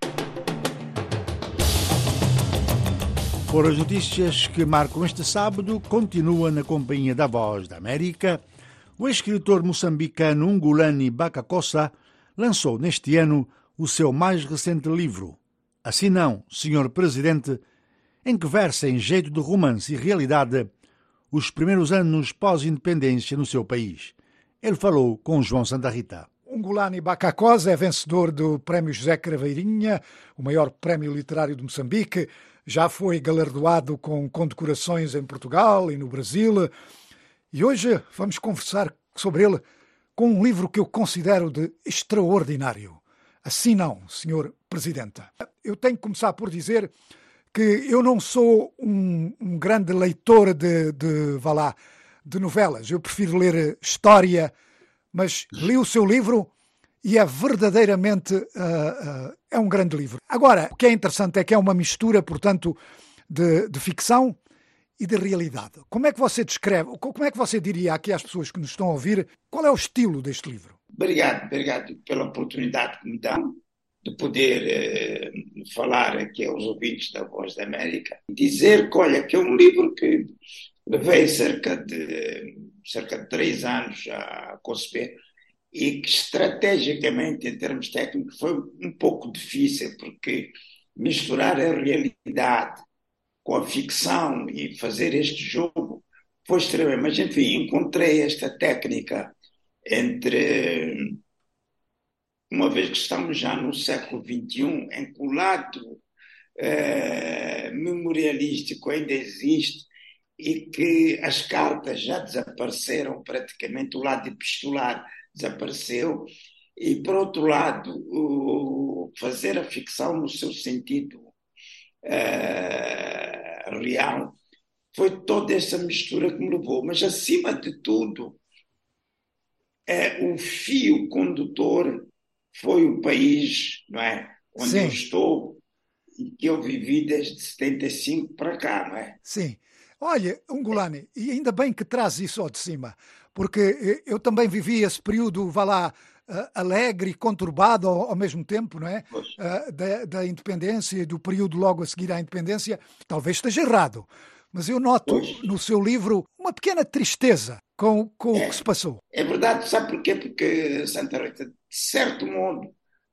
[SPEAKER 2] Foram as notícias que marcam este sábado. Continua na companhia da Voz da América. O escritor moçambicano Ungulani Bacacossa lançou neste ano o seu mais recente livro, Assim Não, Senhor Presidente, em que versa em jeito de romance e realidade os primeiros anos pós-independência no seu país. Ele falou com João Santa Rita.
[SPEAKER 11] Ungulani Bacacossa é vencedor do Prémio José Craveirinha, o maior prémio literário de Moçambique. Já foi galardoado com condecorações em Portugal e no Brasil. E hoje vamos conversar sobre ele com um livro que eu considero de extraordinário. Assim não, Sr. Presidente. Eu tenho que começar por dizer que eu não sou um grande leitor de novelas. Eu prefiro ler história, mas li o seu livro e é verdadeiramente é um grande livro. Agora, o que é interessante é que é uma mistura, portanto, de ficção e de realidade. Como é que você descreve, como é que você diria aqui às pessoas que nos estão a ouvir, qual é o estilo deste livro?
[SPEAKER 12] Obrigado pela oportunidade que me dão de poder falar aqui aos ouvintes da Voz da América. Dizer que, olha, que é um livro que levei cerca de 3 anos a conceber e que estrategicamente, em termos técnicos, foi um pouco difícil, porque misturar a realidade com a ficção e fazer este jogo foi extremo. Mas, enfim, encontrei esta técnica entre, uma vez que estamos já no século XXI, em que o lado memorialístico ainda existe e que as cartas já desapareceram praticamente, o lado epistolar desapareceu, e, por outro lado, fazer a ficção no seu sentido real, foi toda essa mistura que me levou. Mas, acima de tudo, o fio condutor foi o país, não é? Onde Sim. eu estou e que eu vivi desde 75 para cá, não é?
[SPEAKER 11] Sim. Olha, Ungulani, e ainda bem que traz isso ao de cima, porque eu também vivi esse período, alegre e conturbado ao mesmo tempo, não é? Da independência e do período logo a seguir à independência. Talvez esteja errado, mas eu noto no seu livro uma pequena tristeza com o que se passou.
[SPEAKER 12] É verdade, sabe porquê? Porque, Santa Rita, de certo modo,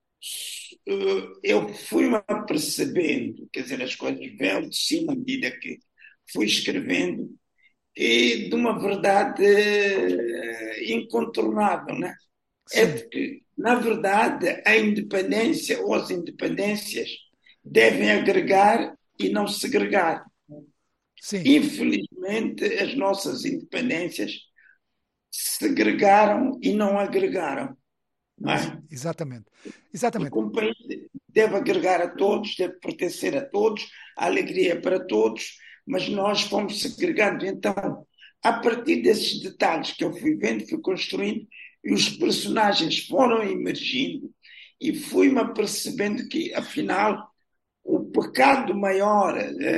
[SPEAKER 12] eu fui-me apercebendo, quer dizer, as coisas vêm de cima à medida que fui escrevendo, e de uma verdade incontornável, né? É de que, na verdade, a independência ou as independências devem agregar e não segregar.
[SPEAKER 11] Sim.
[SPEAKER 12] Infelizmente, as nossas independências segregaram e não agregaram. Não é?
[SPEAKER 11] Exatamente.
[SPEAKER 12] O país deve agregar a todos, deve pertencer a todos, a alegria para todos, mas nós fomos segregando. Então, a partir desses detalhes que eu fui vendo, fui construindo, e os personagens foram emergindo, e fui-me apercebendo que, afinal, o pecado maior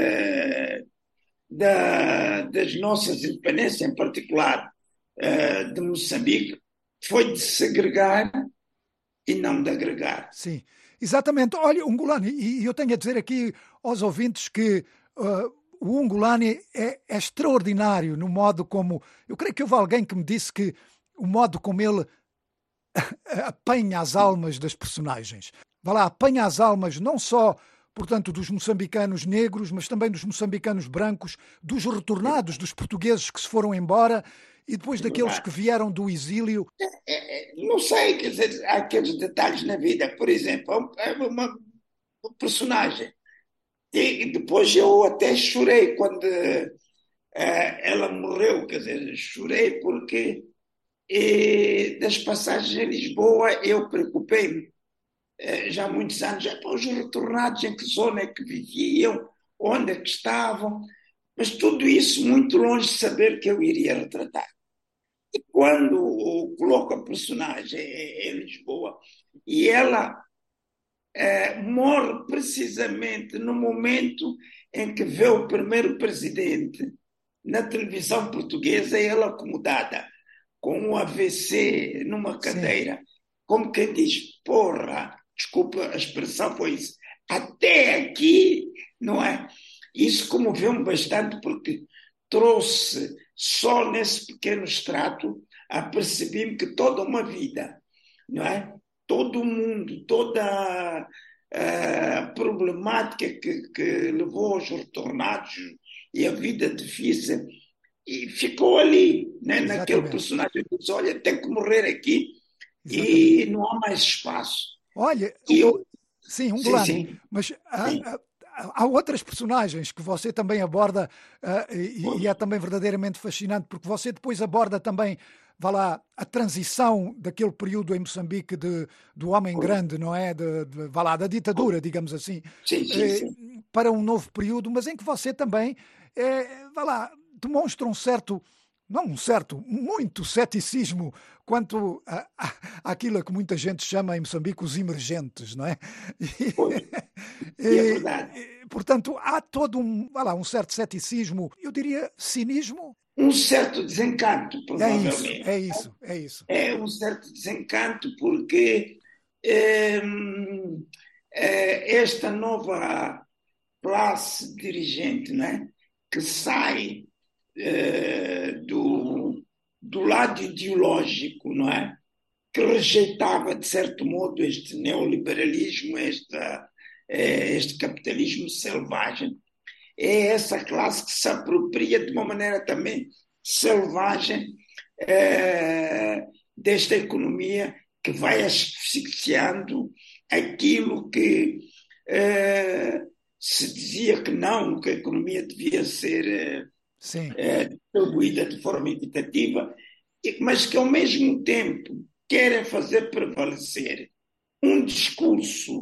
[SPEAKER 12] das nossas independências, em particular de Moçambique, foi de segregar e não de agregar.
[SPEAKER 11] Sim, exatamente. Olha, Ungulani, e eu tenho a dizer aqui aos ouvintes que o Ungulani é extraordinário no modo como... Eu creio que houve alguém que me disse que o modo como ele apanha as almas das personagens. Apanha as almas não só, portanto, dos moçambicanos negros, mas também dos moçambicanos brancos, dos retornados, dos portugueses que se foram embora e depois daqueles que vieram do exílio.
[SPEAKER 12] Não sei, quer dizer, há aqueles detalhes na vida. Por exemplo, uma personagem. E depois eu até chorei quando ela morreu, quer dizer, chorei porque E das passagens em Lisboa, eu preocupei-me já há muitos anos, para os retornados, em que zona é que viviam, onde é que estavam, mas tudo isso muito longe de saber que eu iria retratar. E quando coloco a personagem em Lisboa, e ela morre precisamente no momento em que vê o primeiro presidente na televisão portuguesa, ela acomodada com um AVC numa cadeira, sim, como quem diz, porra, desculpa, a expressão foi isso, até aqui, não é? Isso comoveu-me bastante porque trouxe, só nesse pequeno extrato, apercebi-me que toda uma vida, não é? Todo o mundo, toda a problemática que levou aos retornados e a vida difícil, e ficou ali, né? Naquele personagem que diz, olha, tem que morrer aqui. Exatamente. E não há mais espaço.
[SPEAKER 11] Olha, sim, Ungolano, mas há outras personagens que você também aborda e é também verdadeiramente fascinante, porque você depois aborda também, vá lá, a transição daquele período em Moçambique do homem grande, não é? Vá lá, da ditadura, digamos assim, sim. Para um novo período, mas em que você também, vá lá, demonstra muito ceticismo quanto àquilo que muita gente chama em Moçambique os emergentes, não é?
[SPEAKER 12] É verdade.
[SPEAKER 11] Portanto, há todo um certo ceticismo, eu diria cinismo.
[SPEAKER 12] Um certo desencanto, provavelmente.
[SPEAKER 11] É isso.
[SPEAKER 12] É um certo desencanto porque esta nova classe dirigente, não é? Que sai do lado ideológico, não é? Que rejeitava, de certo modo, este neoliberalismo, este capitalismo selvagem. É essa classe que se apropria de uma maneira também selvagem desta economia que vai asfixiando aquilo que se dizia que não, que a economia devia ser distribuída de forma equitativa, mas que ao mesmo tempo querem fazer prevalecer um discurso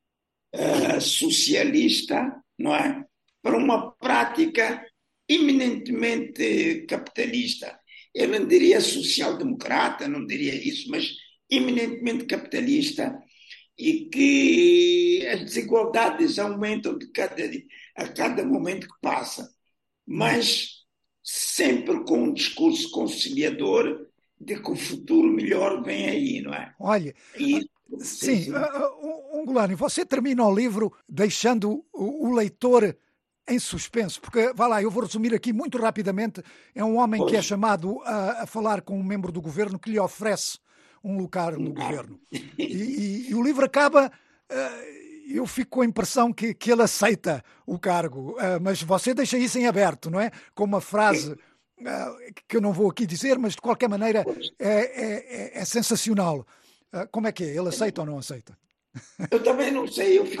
[SPEAKER 12] socialista, não é? Para uma prática eminentemente capitalista. Eu não diria social-democrata, não diria isso, mas eminentemente capitalista, e que as desigualdades aumentam a cada momento que passa, mas sempre com um discurso conciliador de que o futuro melhor vem aí, não é?
[SPEAKER 11] Olha, sim. Ungolano, você termina o livro deixando o leitor em suspenso, porque, vá lá, eu vou resumir aqui muito rapidamente, é um homem que é chamado a falar com um membro do governo que lhe oferece um lugar no governo. E o livro acaba, eu fico com a impressão que ele aceita o cargo, mas você deixa isso em aberto, não é? Com uma frase que eu não vou aqui dizer, mas de qualquer maneira é sensacional. Como é que é? Ele aceita ou não aceita?
[SPEAKER 12] Eu também não sei, eu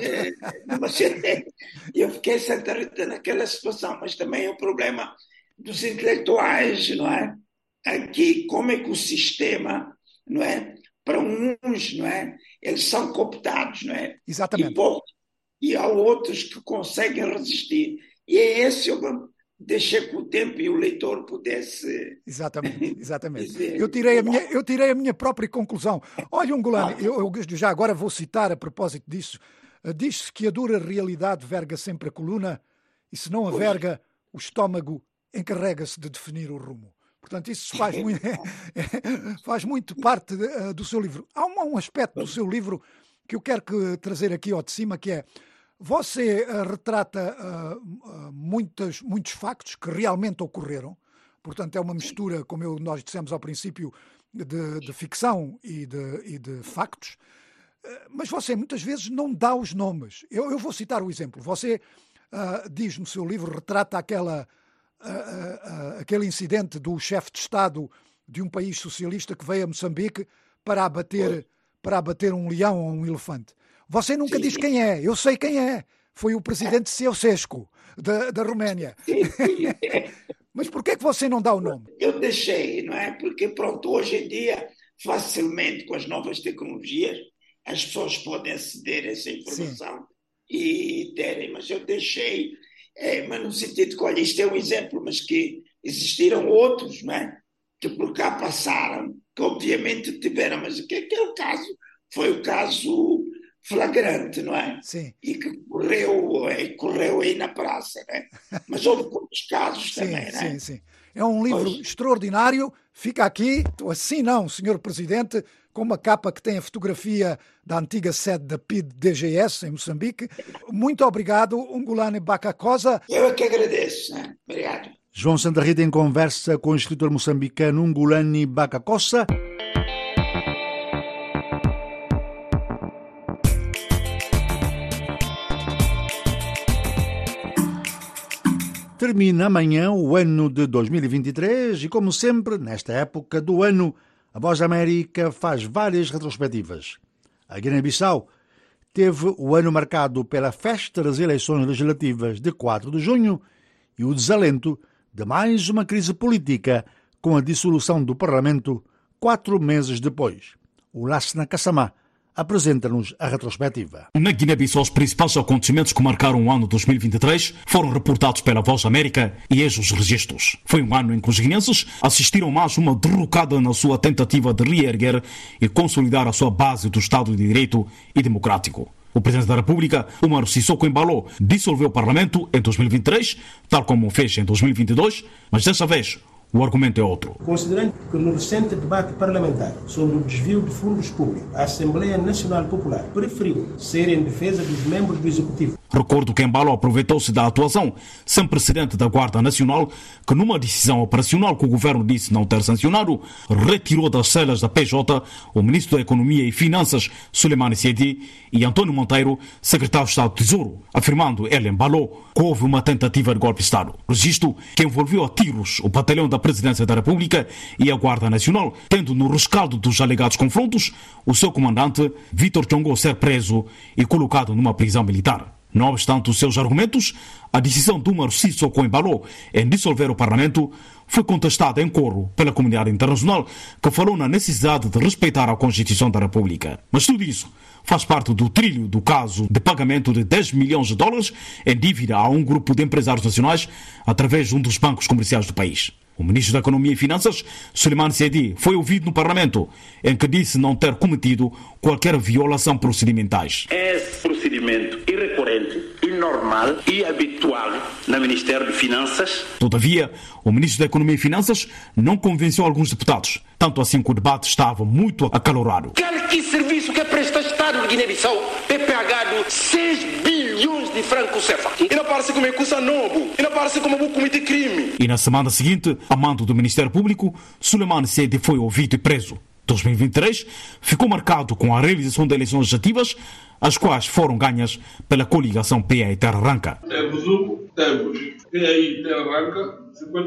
[SPEAKER 12] fiquei Santa Rita naquela situação, mas também é o problema dos intelectuais, não é? Aqui, como é que o sistema, não é? Para uns, não é? Eles são cooptados, não é?
[SPEAKER 11] Exatamente.
[SPEAKER 12] E há outros que conseguem resistir. E é esse eu deixei que o tempo e o leitor pudesse...
[SPEAKER 11] Exatamente. Eu tirei a minha própria conclusão. Olha, Ungolano, eu já agora vou citar a propósito disso. Diz-se que a dura realidade verga sempre a coluna e se não a verga, o estômago encarrega-se de definir o rumo. Portanto, isso faz muito parte do seu livro. Há um aspecto do seu livro que eu quero trazer aqui ao de cima, que é: você retrata muitos factos que realmente ocorreram. Portanto, é uma mistura, como nós dissemos ao princípio, de ficção e de factos. Mas você muitas vezes não dá os nomes. Eu vou citar o exemplo. Você diz no seu livro, retrata aquele incidente do chefe de Estado de um país socialista que veio a Moçambique para abater um leão ou um elefante. Você nunca diz quem é. Eu sei quem é. Foi o presidente Ceausescu, da Roménia. Mas por que é que você não dá o nome?
[SPEAKER 12] Eu deixei, não é? Porque, pronto, hoje em dia, facilmente, com as novas tecnologias, as pessoas podem aceder a essa informação. Sim. E terem, mas eu deixei, mas no sentido que, olha, isto é um exemplo, mas que existiram outros, não é? Que por cá passaram, que obviamente tiveram, mas aquele caso foi o caso flagrante, não é?
[SPEAKER 11] Sim.
[SPEAKER 12] E que correu aí na praça, não é? Mas houve outros casos também, não é?
[SPEAKER 11] Sim. É um livro extraordinário, fica aqui, assim não, Sr. Presidente, com uma capa que tem a fotografia da antiga sede da PIDE-DGS, em Moçambique. Muito obrigado, Ungulane Bacacosa.
[SPEAKER 12] Eu é que agradeço, né? Obrigado.
[SPEAKER 2] João Santa Rita em conversa com o escritor moçambicano Ungulane Bacacosa. Termina amanhã o ano de 2023 e, como sempre, nesta época do ano, a Voz da América faz várias retrospectivas. A Guiné-Bissau teve o ano marcado pela festa das eleições legislativas de 4 de junho e o desalento de mais uma crise política com a dissolução do Parlamento 4 meses depois. O Lassana Kassamá apresenta-nos a retrospectiva.
[SPEAKER 13] Na Guiné-Bissau, os principais acontecimentos que marcaram o ano 2023 foram reportados pela Voz da América e eis os registros. Foi um ano em que os guineenses assistiram mais uma derrocada na sua tentativa de reerguer e consolidar a sua base do Estado de Direito e democrático. O Presidente da República, Umaro Sissoko Embalo, dissolveu o Parlamento em 2023, tal como fez em 2022, mas dessa vez o argumento é outro.
[SPEAKER 14] Considerando que no recente debate parlamentar sobre o desvio de fundos públicos, a Assembleia Nacional Popular preferiu ser em defesa dos membros do Executivo.
[SPEAKER 13] Recordo que Embalo aproveitou-se da atuação sem precedente da Guarda Nacional, que numa decisão operacional que o governo disse não ter sancionado, retirou das celas da PJ o Ministro da Economia e Finanças, Suleimane Seydi, e António Monteiro, Secretário de Estado do Tesouro, afirmando ele, Embalo, que houve uma tentativa de golpe de Estado. Registro que envolveu a tiros o batalhão da Presidência da República e a Guarda Nacional, tendo no rescaldo dos alegados confrontos o seu comandante, Vítor Chongó, ser preso e colocado numa prisão militar. Não obstante os seus argumentos, a decisão de Umaro Sissoko Embalo em dissolver o Parlamento foi contestada em coro pela comunidade internacional, que falou na necessidade de respeitar a Constituição da República. Mas tudo isso faz parte do trilho do caso de pagamento de 10 milhões de dólares em dívida a um grupo de empresários nacionais através de um dos bancos comerciais do país. O Ministro da Economia e Finanças, Suleimane Seydi, foi ouvido no Parlamento, em que disse não ter cometido qualquer violação procedimentais.
[SPEAKER 15] Esse procedimento irrecorrente, normal e habitual no Ministério de Finanças.
[SPEAKER 13] Todavia, o Ministro da Economia e Finanças não convenceu alguns deputados, tanto assim que o debate estava muito acalorado.
[SPEAKER 15] Que serviço que presta o Estado de Guiné-Bissau é pagado 6 bilhões de francos CFA. E não parece como é coisa novo, e não parece como vou cometer crime.
[SPEAKER 13] E na semana seguinte, a mando do Ministério Público, Suleimane Seydi foi ouvido e preso. 2023 ficou marcado com a realização de eleições legislativas, as quais foram ganhas pela coligação PAI Terra Arranca.
[SPEAKER 16] Em resumo, temos PAI Terra Arranca,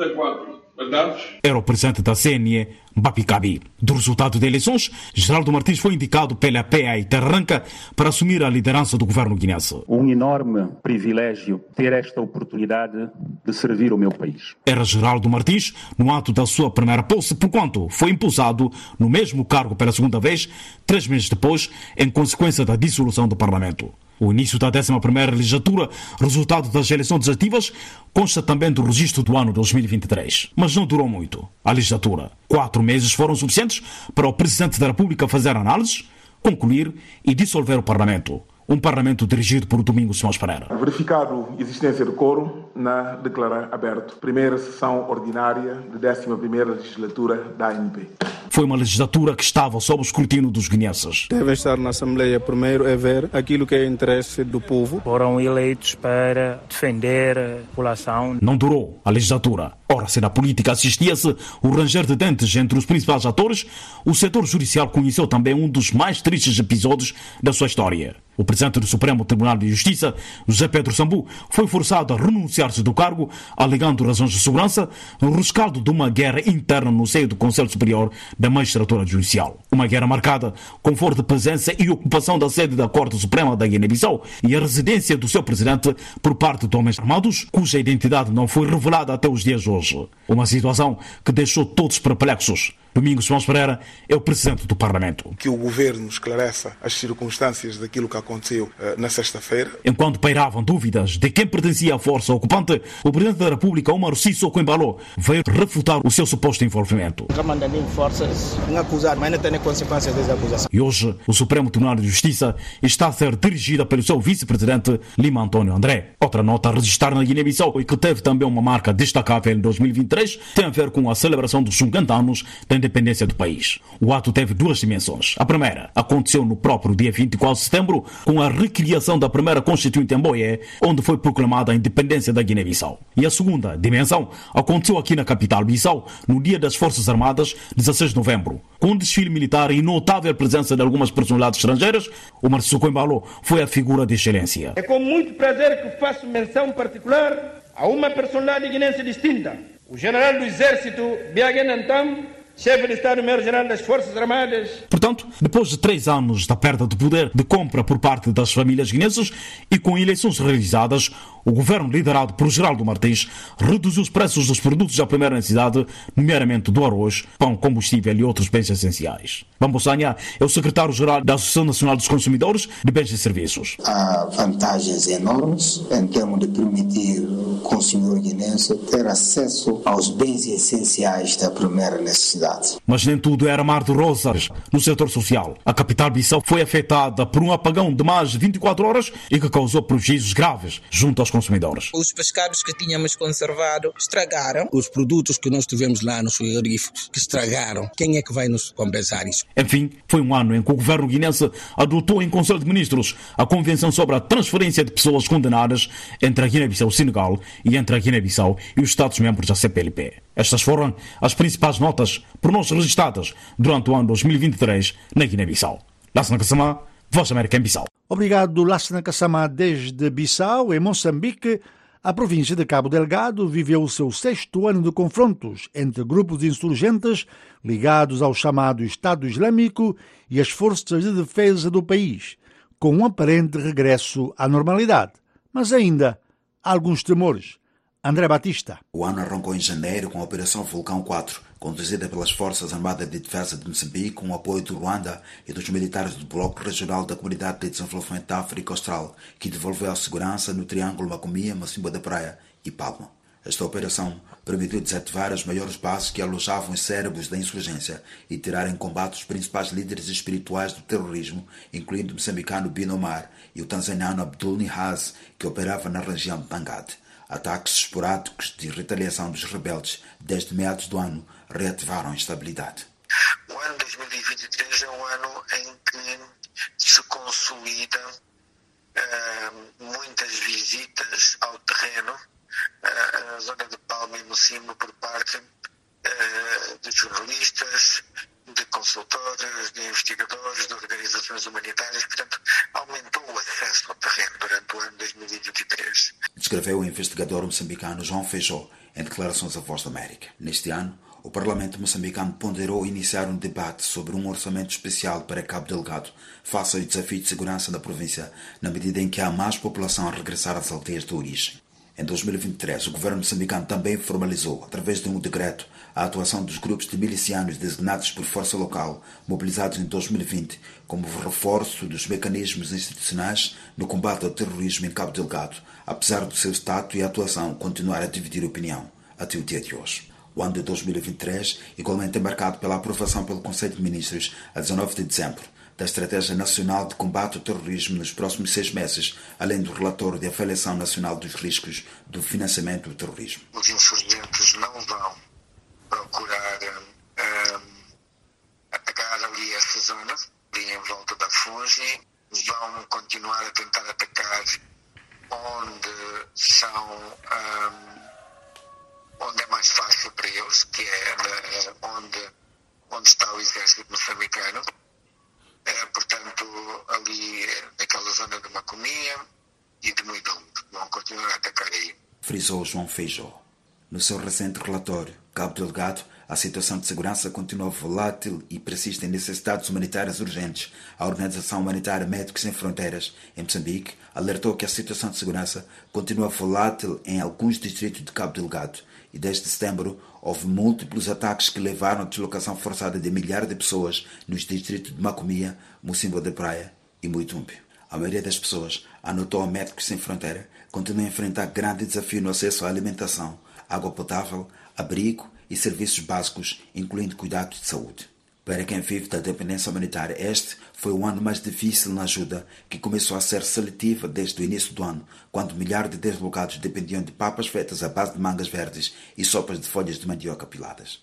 [SPEAKER 16] 54 mandatos.
[SPEAKER 13] Era o presidente da CNE, Mbapi Kabi. Do resultado das eleições, Geraldo Martins foi indicado pela PAI Terra Arranca para assumir a liderança do governo guinense.
[SPEAKER 17] Um enorme privilégio ter esta oportunidade de servir o meu país.
[SPEAKER 13] Era Geraldo Martins no ato da sua primeira posse, porquanto foi impulsado no mesmo cargo pela segunda vez, 3 meses depois, em consequência da dissolução do Parlamento. O início da 11ª legislatura, resultado das eleições legislativas, consta também do registro do ano 2023. Mas não durou muito a legislatura. 4 meses foram suficientes para o Presidente da República fazer análises, concluir e dissolver o Parlamento. Um Parlamento dirigido por Domingos Simões Pereira.
[SPEAKER 18] Verificado a existência de quórum, na declarar aberto. Primeira sessão ordinária de 11ª legislatura da ANP.
[SPEAKER 13] Foi uma legislatura que estava sob o escrutínio dos guineenses.
[SPEAKER 19] Deve estar na Assembleia primeiro é ver aquilo que é interesse do povo.
[SPEAKER 20] Foram eleitos para defender a população.
[SPEAKER 13] Não durou a legislatura. Ora, se na política assistia-se o ranger de dentes entre os principais atores, o setor judicial conheceu também um dos mais tristes episódios da sua história. O presidente do Supremo Tribunal de Justiça, José Pedro Sambu, foi forçado a renunciar-se do cargo, alegando razões de segurança, no rescaldo de uma guerra interna no seio do Conselho Superior da Magistratura Judicial. Uma guerra marcada com forte presença e ocupação da sede da Corte Suprema da Guiné-Bissau e a residência do seu presidente por parte de homens armados, cuja identidade não foi revelada até os dias de hoje. Uma situação que deixou todos perplexos. Domingos Simões Pereira é o presidente do Parlamento.
[SPEAKER 18] Que o governo esclareça as circunstâncias daquilo que aconteceu na sexta-feira.
[SPEAKER 13] Enquanto pairavam dúvidas de quem pertencia à força ocupante, o presidente da República, Omar Sissoko Embalo, veio refutar o seu suposto envolvimento.
[SPEAKER 14] Forças acusar, mas não tem consequências dessa acusação.
[SPEAKER 13] E hoje, o Supremo Tribunal de Justiça está a ser dirigida pelo seu vice-presidente, Lima Antônio André. Outra nota a registrar na Guiné-Bissau e que teve também uma marca destacável em 2023 tem a ver com a celebração dos 50 anos da independência do país. O ato teve duas dimensões. A primeira aconteceu no próprio dia 24 de setembro, com a recriação da primeira Constituinte em Boé, onde foi proclamada a independência da Guiné-Bissau. E a segunda dimensão aconteceu aqui na capital Bissau, no Dia das Forças Armadas, 16 de novembro. Com um desfile militar e notável presença de algumas personalidades estrangeiras, o Sissoko Embalo foi a figura de excelência.
[SPEAKER 14] É com muito prazer que faço menção particular a uma personalidade guinense distinta, o general do Exército, Biagen Antam, chefe de Estado-Maior-General das Forças Armadas.
[SPEAKER 13] Portanto, depois de 3 anos da perda de poder de compra por parte das famílias guinenses e com eleições realizadas, o governo liderado por Geraldo Martins reduziu os preços dos produtos da primeira necessidade, nomeadamente do arroz, pão, combustível e outros bens essenciais. Bambosanha é o secretário-geral da Associação Nacional dos Consumidores de Bens e Serviços.
[SPEAKER 21] Há vantagens enormes em termos de permitir o consumidor guinense ter acesso aos bens essenciais da primeira necessidade.
[SPEAKER 13] Mas nem tudo era mar de rosas no setor social. A capital Bissau foi afetada por um apagão de mais de 24 horas e que causou prejuízos graves junto aos consumidores.
[SPEAKER 22] Os pescados que tínhamos conservado estragaram.
[SPEAKER 14] Os produtos que nós tivemos lá nos frigoríficos que estragaram. Quem é que vai nos compensar isso?
[SPEAKER 13] Enfim, foi um ano em que o governo guinense adotou em Conselho de Ministros a Convenção sobre a transferência de pessoas condenadas entre a Guiné-Bissau e o Senegal e entre a Guiné-Bissau e os Estados-membros da CPLP. Estas foram as principais notas por nós registradas durante o ano 2023 na Guiné-Bissau. Lassana Kassama, Voz da América em Bissau.
[SPEAKER 2] Obrigado, Lassana Kassama. Desde Bissau, em Moçambique, a província de Cabo Delgado viveu o seu 6º ano de confrontos entre grupos de insurgentes ligados ao chamado Estado Islâmico e as forças de defesa do país, com um aparente regresso à normalidade. Mas ainda há alguns temores. André Batista.
[SPEAKER 23] O ano arrancou em janeiro com a Operação Vulcão 4, conduzida pelas Forças Armadas de Defesa de Moçambique com o apoio do Ruanda e dos militares do Bloco Regional da Comunidade de Desenvolvimento da África Austral, que devolveu a segurança no Triângulo Macomia, Macimba da Praia e Palma. Esta operação permitiu desativar as maiores bases que alojavam os cérebros da insurgência e tirar em combate os principais líderes espirituais do terrorismo, incluindo o moçambicano Bin Omar e o tanzaniano Abdul Nihaz, que operava na região de Tangate. Ataques esporádicos de retaliação dos rebeldes desde meados do ano reativaram a estabilidade.
[SPEAKER 24] O ano 2023 é um ano em que se consolida muitas visitas ao terreno, à zona de Palma e Mocima, por parte de jornalistas, de consultores, de investigadores, de organizações humanitárias. Portanto, aumentou o acesso ao terreno durante o ano 2023.
[SPEAKER 23] Descreveu o investigador moçambicano João Feijó em declarações à Voz da América. Neste ano, o Parlamento moçambicano ponderou iniciar um debate sobre um orçamento especial para Cabo Delgado face ao desafio de segurança da província, na medida em que há mais população a regressar às aldeias de origem. Em 2023, o governo moçambicano também formalizou, através de um decreto, a atuação dos grupos de milicianos designados por força local, mobilizados em 2020, como reforço dos mecanismos institucionais no combate ao terrorismo em Cabo Delgado, apesar do seu status e atuação continuar a dividir opinião até o dia de hoje. O ano de 2023, igualmente é marcado pela aprovação pelo Conselho de Ministros, a 19 de dezembro, da Estratégia Nacional de Combate ao Terrorismo nos próximos 6 meses, além do relatório de avaliação nacional dos riscos do financiamento do terrorismo.
[SPEAKER 24] Os insurgentes não vão procurar atacar ali essa zona, ali em volta da Fungi, vão continuar a tentar atacar onde é mais fácil para eles, que é onde está o exército moçambicano. Portanto, ali naquela zona economia e de muito mundo. Vão continuar a atacar aí.
[SPEAKER 23] Frisou João Feijó. No seu recente relatório, Cabo Delgado, a situação de segurança continua volátil e persistem necessidades humanitárias urgentes. A Organização Humanitária Médicos Sem Fronteiras, em Moçambique, alertou que a situação de segurança continua volátil em alguns distritos de Cabo Delgado e desde setembro houve múltiplos ataques que levaram à deslocação forçada de milhares de pessoas nos distritos de Macomia, Mocimboa de Praia e Muitumbe. A maioria das pessoas, anotou a Médicos Sem Fronteira, continua a enfrentar grande desafio no acesso à alimentação, água potável, abrigo e serviços básicos, incluindo cuidados de saúde. Para quem vive da dependência humanitária, este foi o ano mais difícil na ajuda, que começou a ser seletiva desde o início do ano, quando milhares de deslocados dependiam de papas feitas à base de mangas verdes e sopas de folhas de mandioca piladas.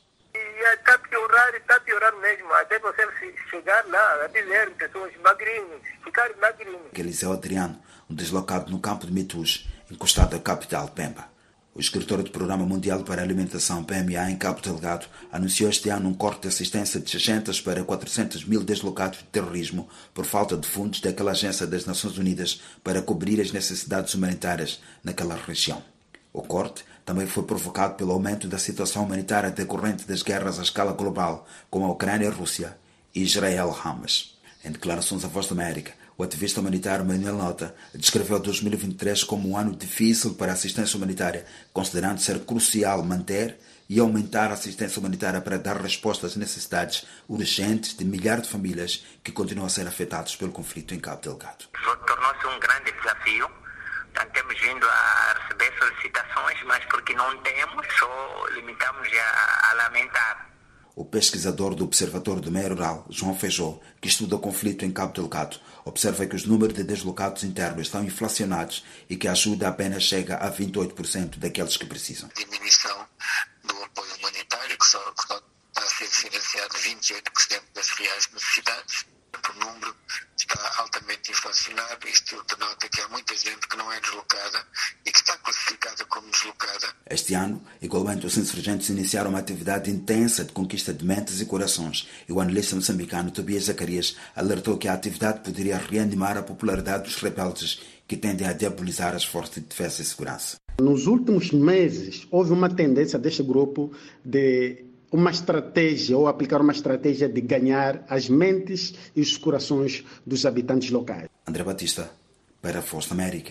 [SPEAKER 1] Está piorando mesmo, até você chegar lá a dizer pessoas magrinhas, ficar magrinhos.
[SPEAKER 23] Eliseu Adriano, um deslocado no campo de Mitus, encostado à capital Pemba. O escritor do Programa Mundial para a Alimentação, PMA, em Cabo Delgado, anunciou este ano um corte de assistência de 600 para 400 mil deslocados de terrorismo por falta de fundos daquela agência das Nações Unidas para cobrir as necessidades humanitárias naquela região. O corte também foi provocado pelo aumento da situação humanitária decorrente das guerras à escala global, como a Ucrânia e a Rússia, e Israel-Hamas. Em declarações à Voz da América, o ativista humanitário Manuel Nota descreveu 2023 como um ano difícil para a assistência humanitária, considerando ser crucial manter e aumentar a assistência humanitária para dar resposta às necessidades urgentes de milhares de famílias que continuam a ser afetadas pelo conflito em Cabo Delgado.
[SPEAKER 5] Tornou-se um grande desafio. Temos vindo a receber solicitações, mas porque não temos, só limitamos a lamentar.
[SPEAKER 23] O pesquisador do Observatório do Meio Rural, João Feijó, que estuda o conflito em Cabo Delgado, observa que os números de deslocados internos estão inflacionados e que a ajuda apenas chega a 28% daqueles que precisam.
[SPEAKER 24] Diminuição do apoio humanitário, que só está a ser financiado 28% das reais necessidades. O número está altamente inflacionado. Isto denota que há muita gente que não é deslocada e que está classificada como deslocada.
[SPEAKER 23] Este ano, igualmente, os insurgentes iniciaram uma atividade intensa de conquista de mentes e corações, e o analista moçambicano Tobias Zacarias alertou que a atividade poderia reanimar a popularidade dos rebeldes que tendem a diabolizar as forças de defesa e segurança.
[SPEAKER 6] Nos últimos meses, houve uma tendência deste grupo de uma estratégia ou aplicar uma estratégia de ganhar as mentes e os corações dos habitantes locais.
[SPEAKER 23] André Batista, para a Voz da América.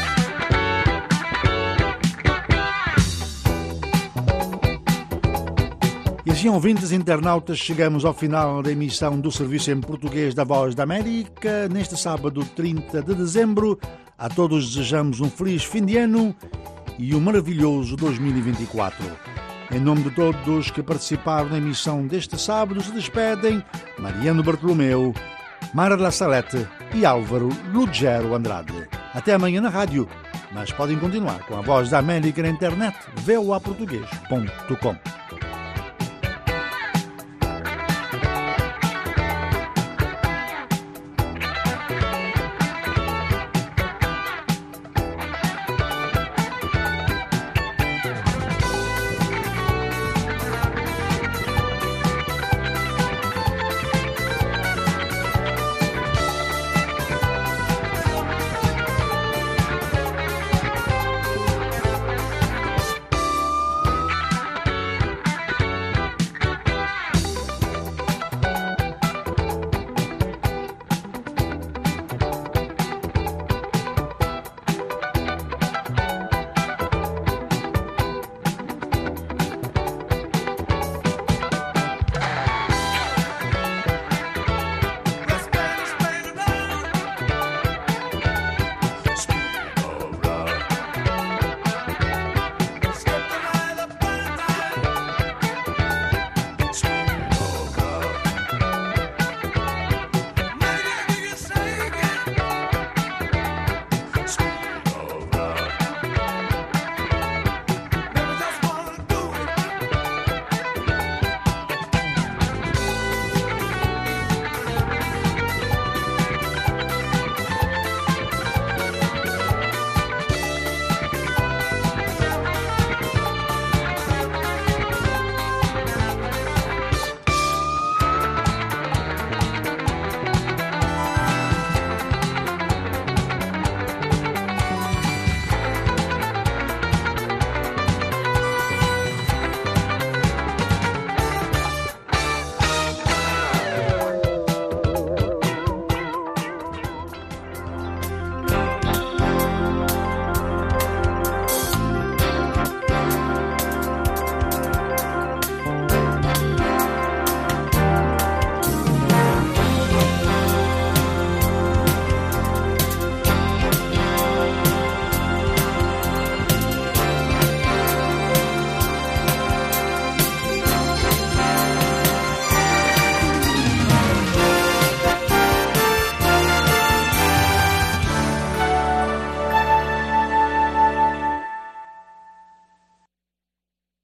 [SPEAKER 2] E assim, ouvintes internautas, chegamos ao final da emissão do Serviço em Português da Voz da América. Neste sábado, 30 de dezembro, a todos desejamos um feliz fim de ano e um maravilhoso 2024. Em nome de todos que participaram na emissão deste sábado, se despedem Mariano Bartolomeu, Mara La Salete e Álvaro Lugero Andrade. Até amanhã na rádio, mas podem continuar com a Voz da América na internet, voaportugues.com.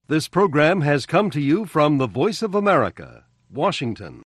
[SPEAKER 4] This program has come to you from the Voice of America, Washington.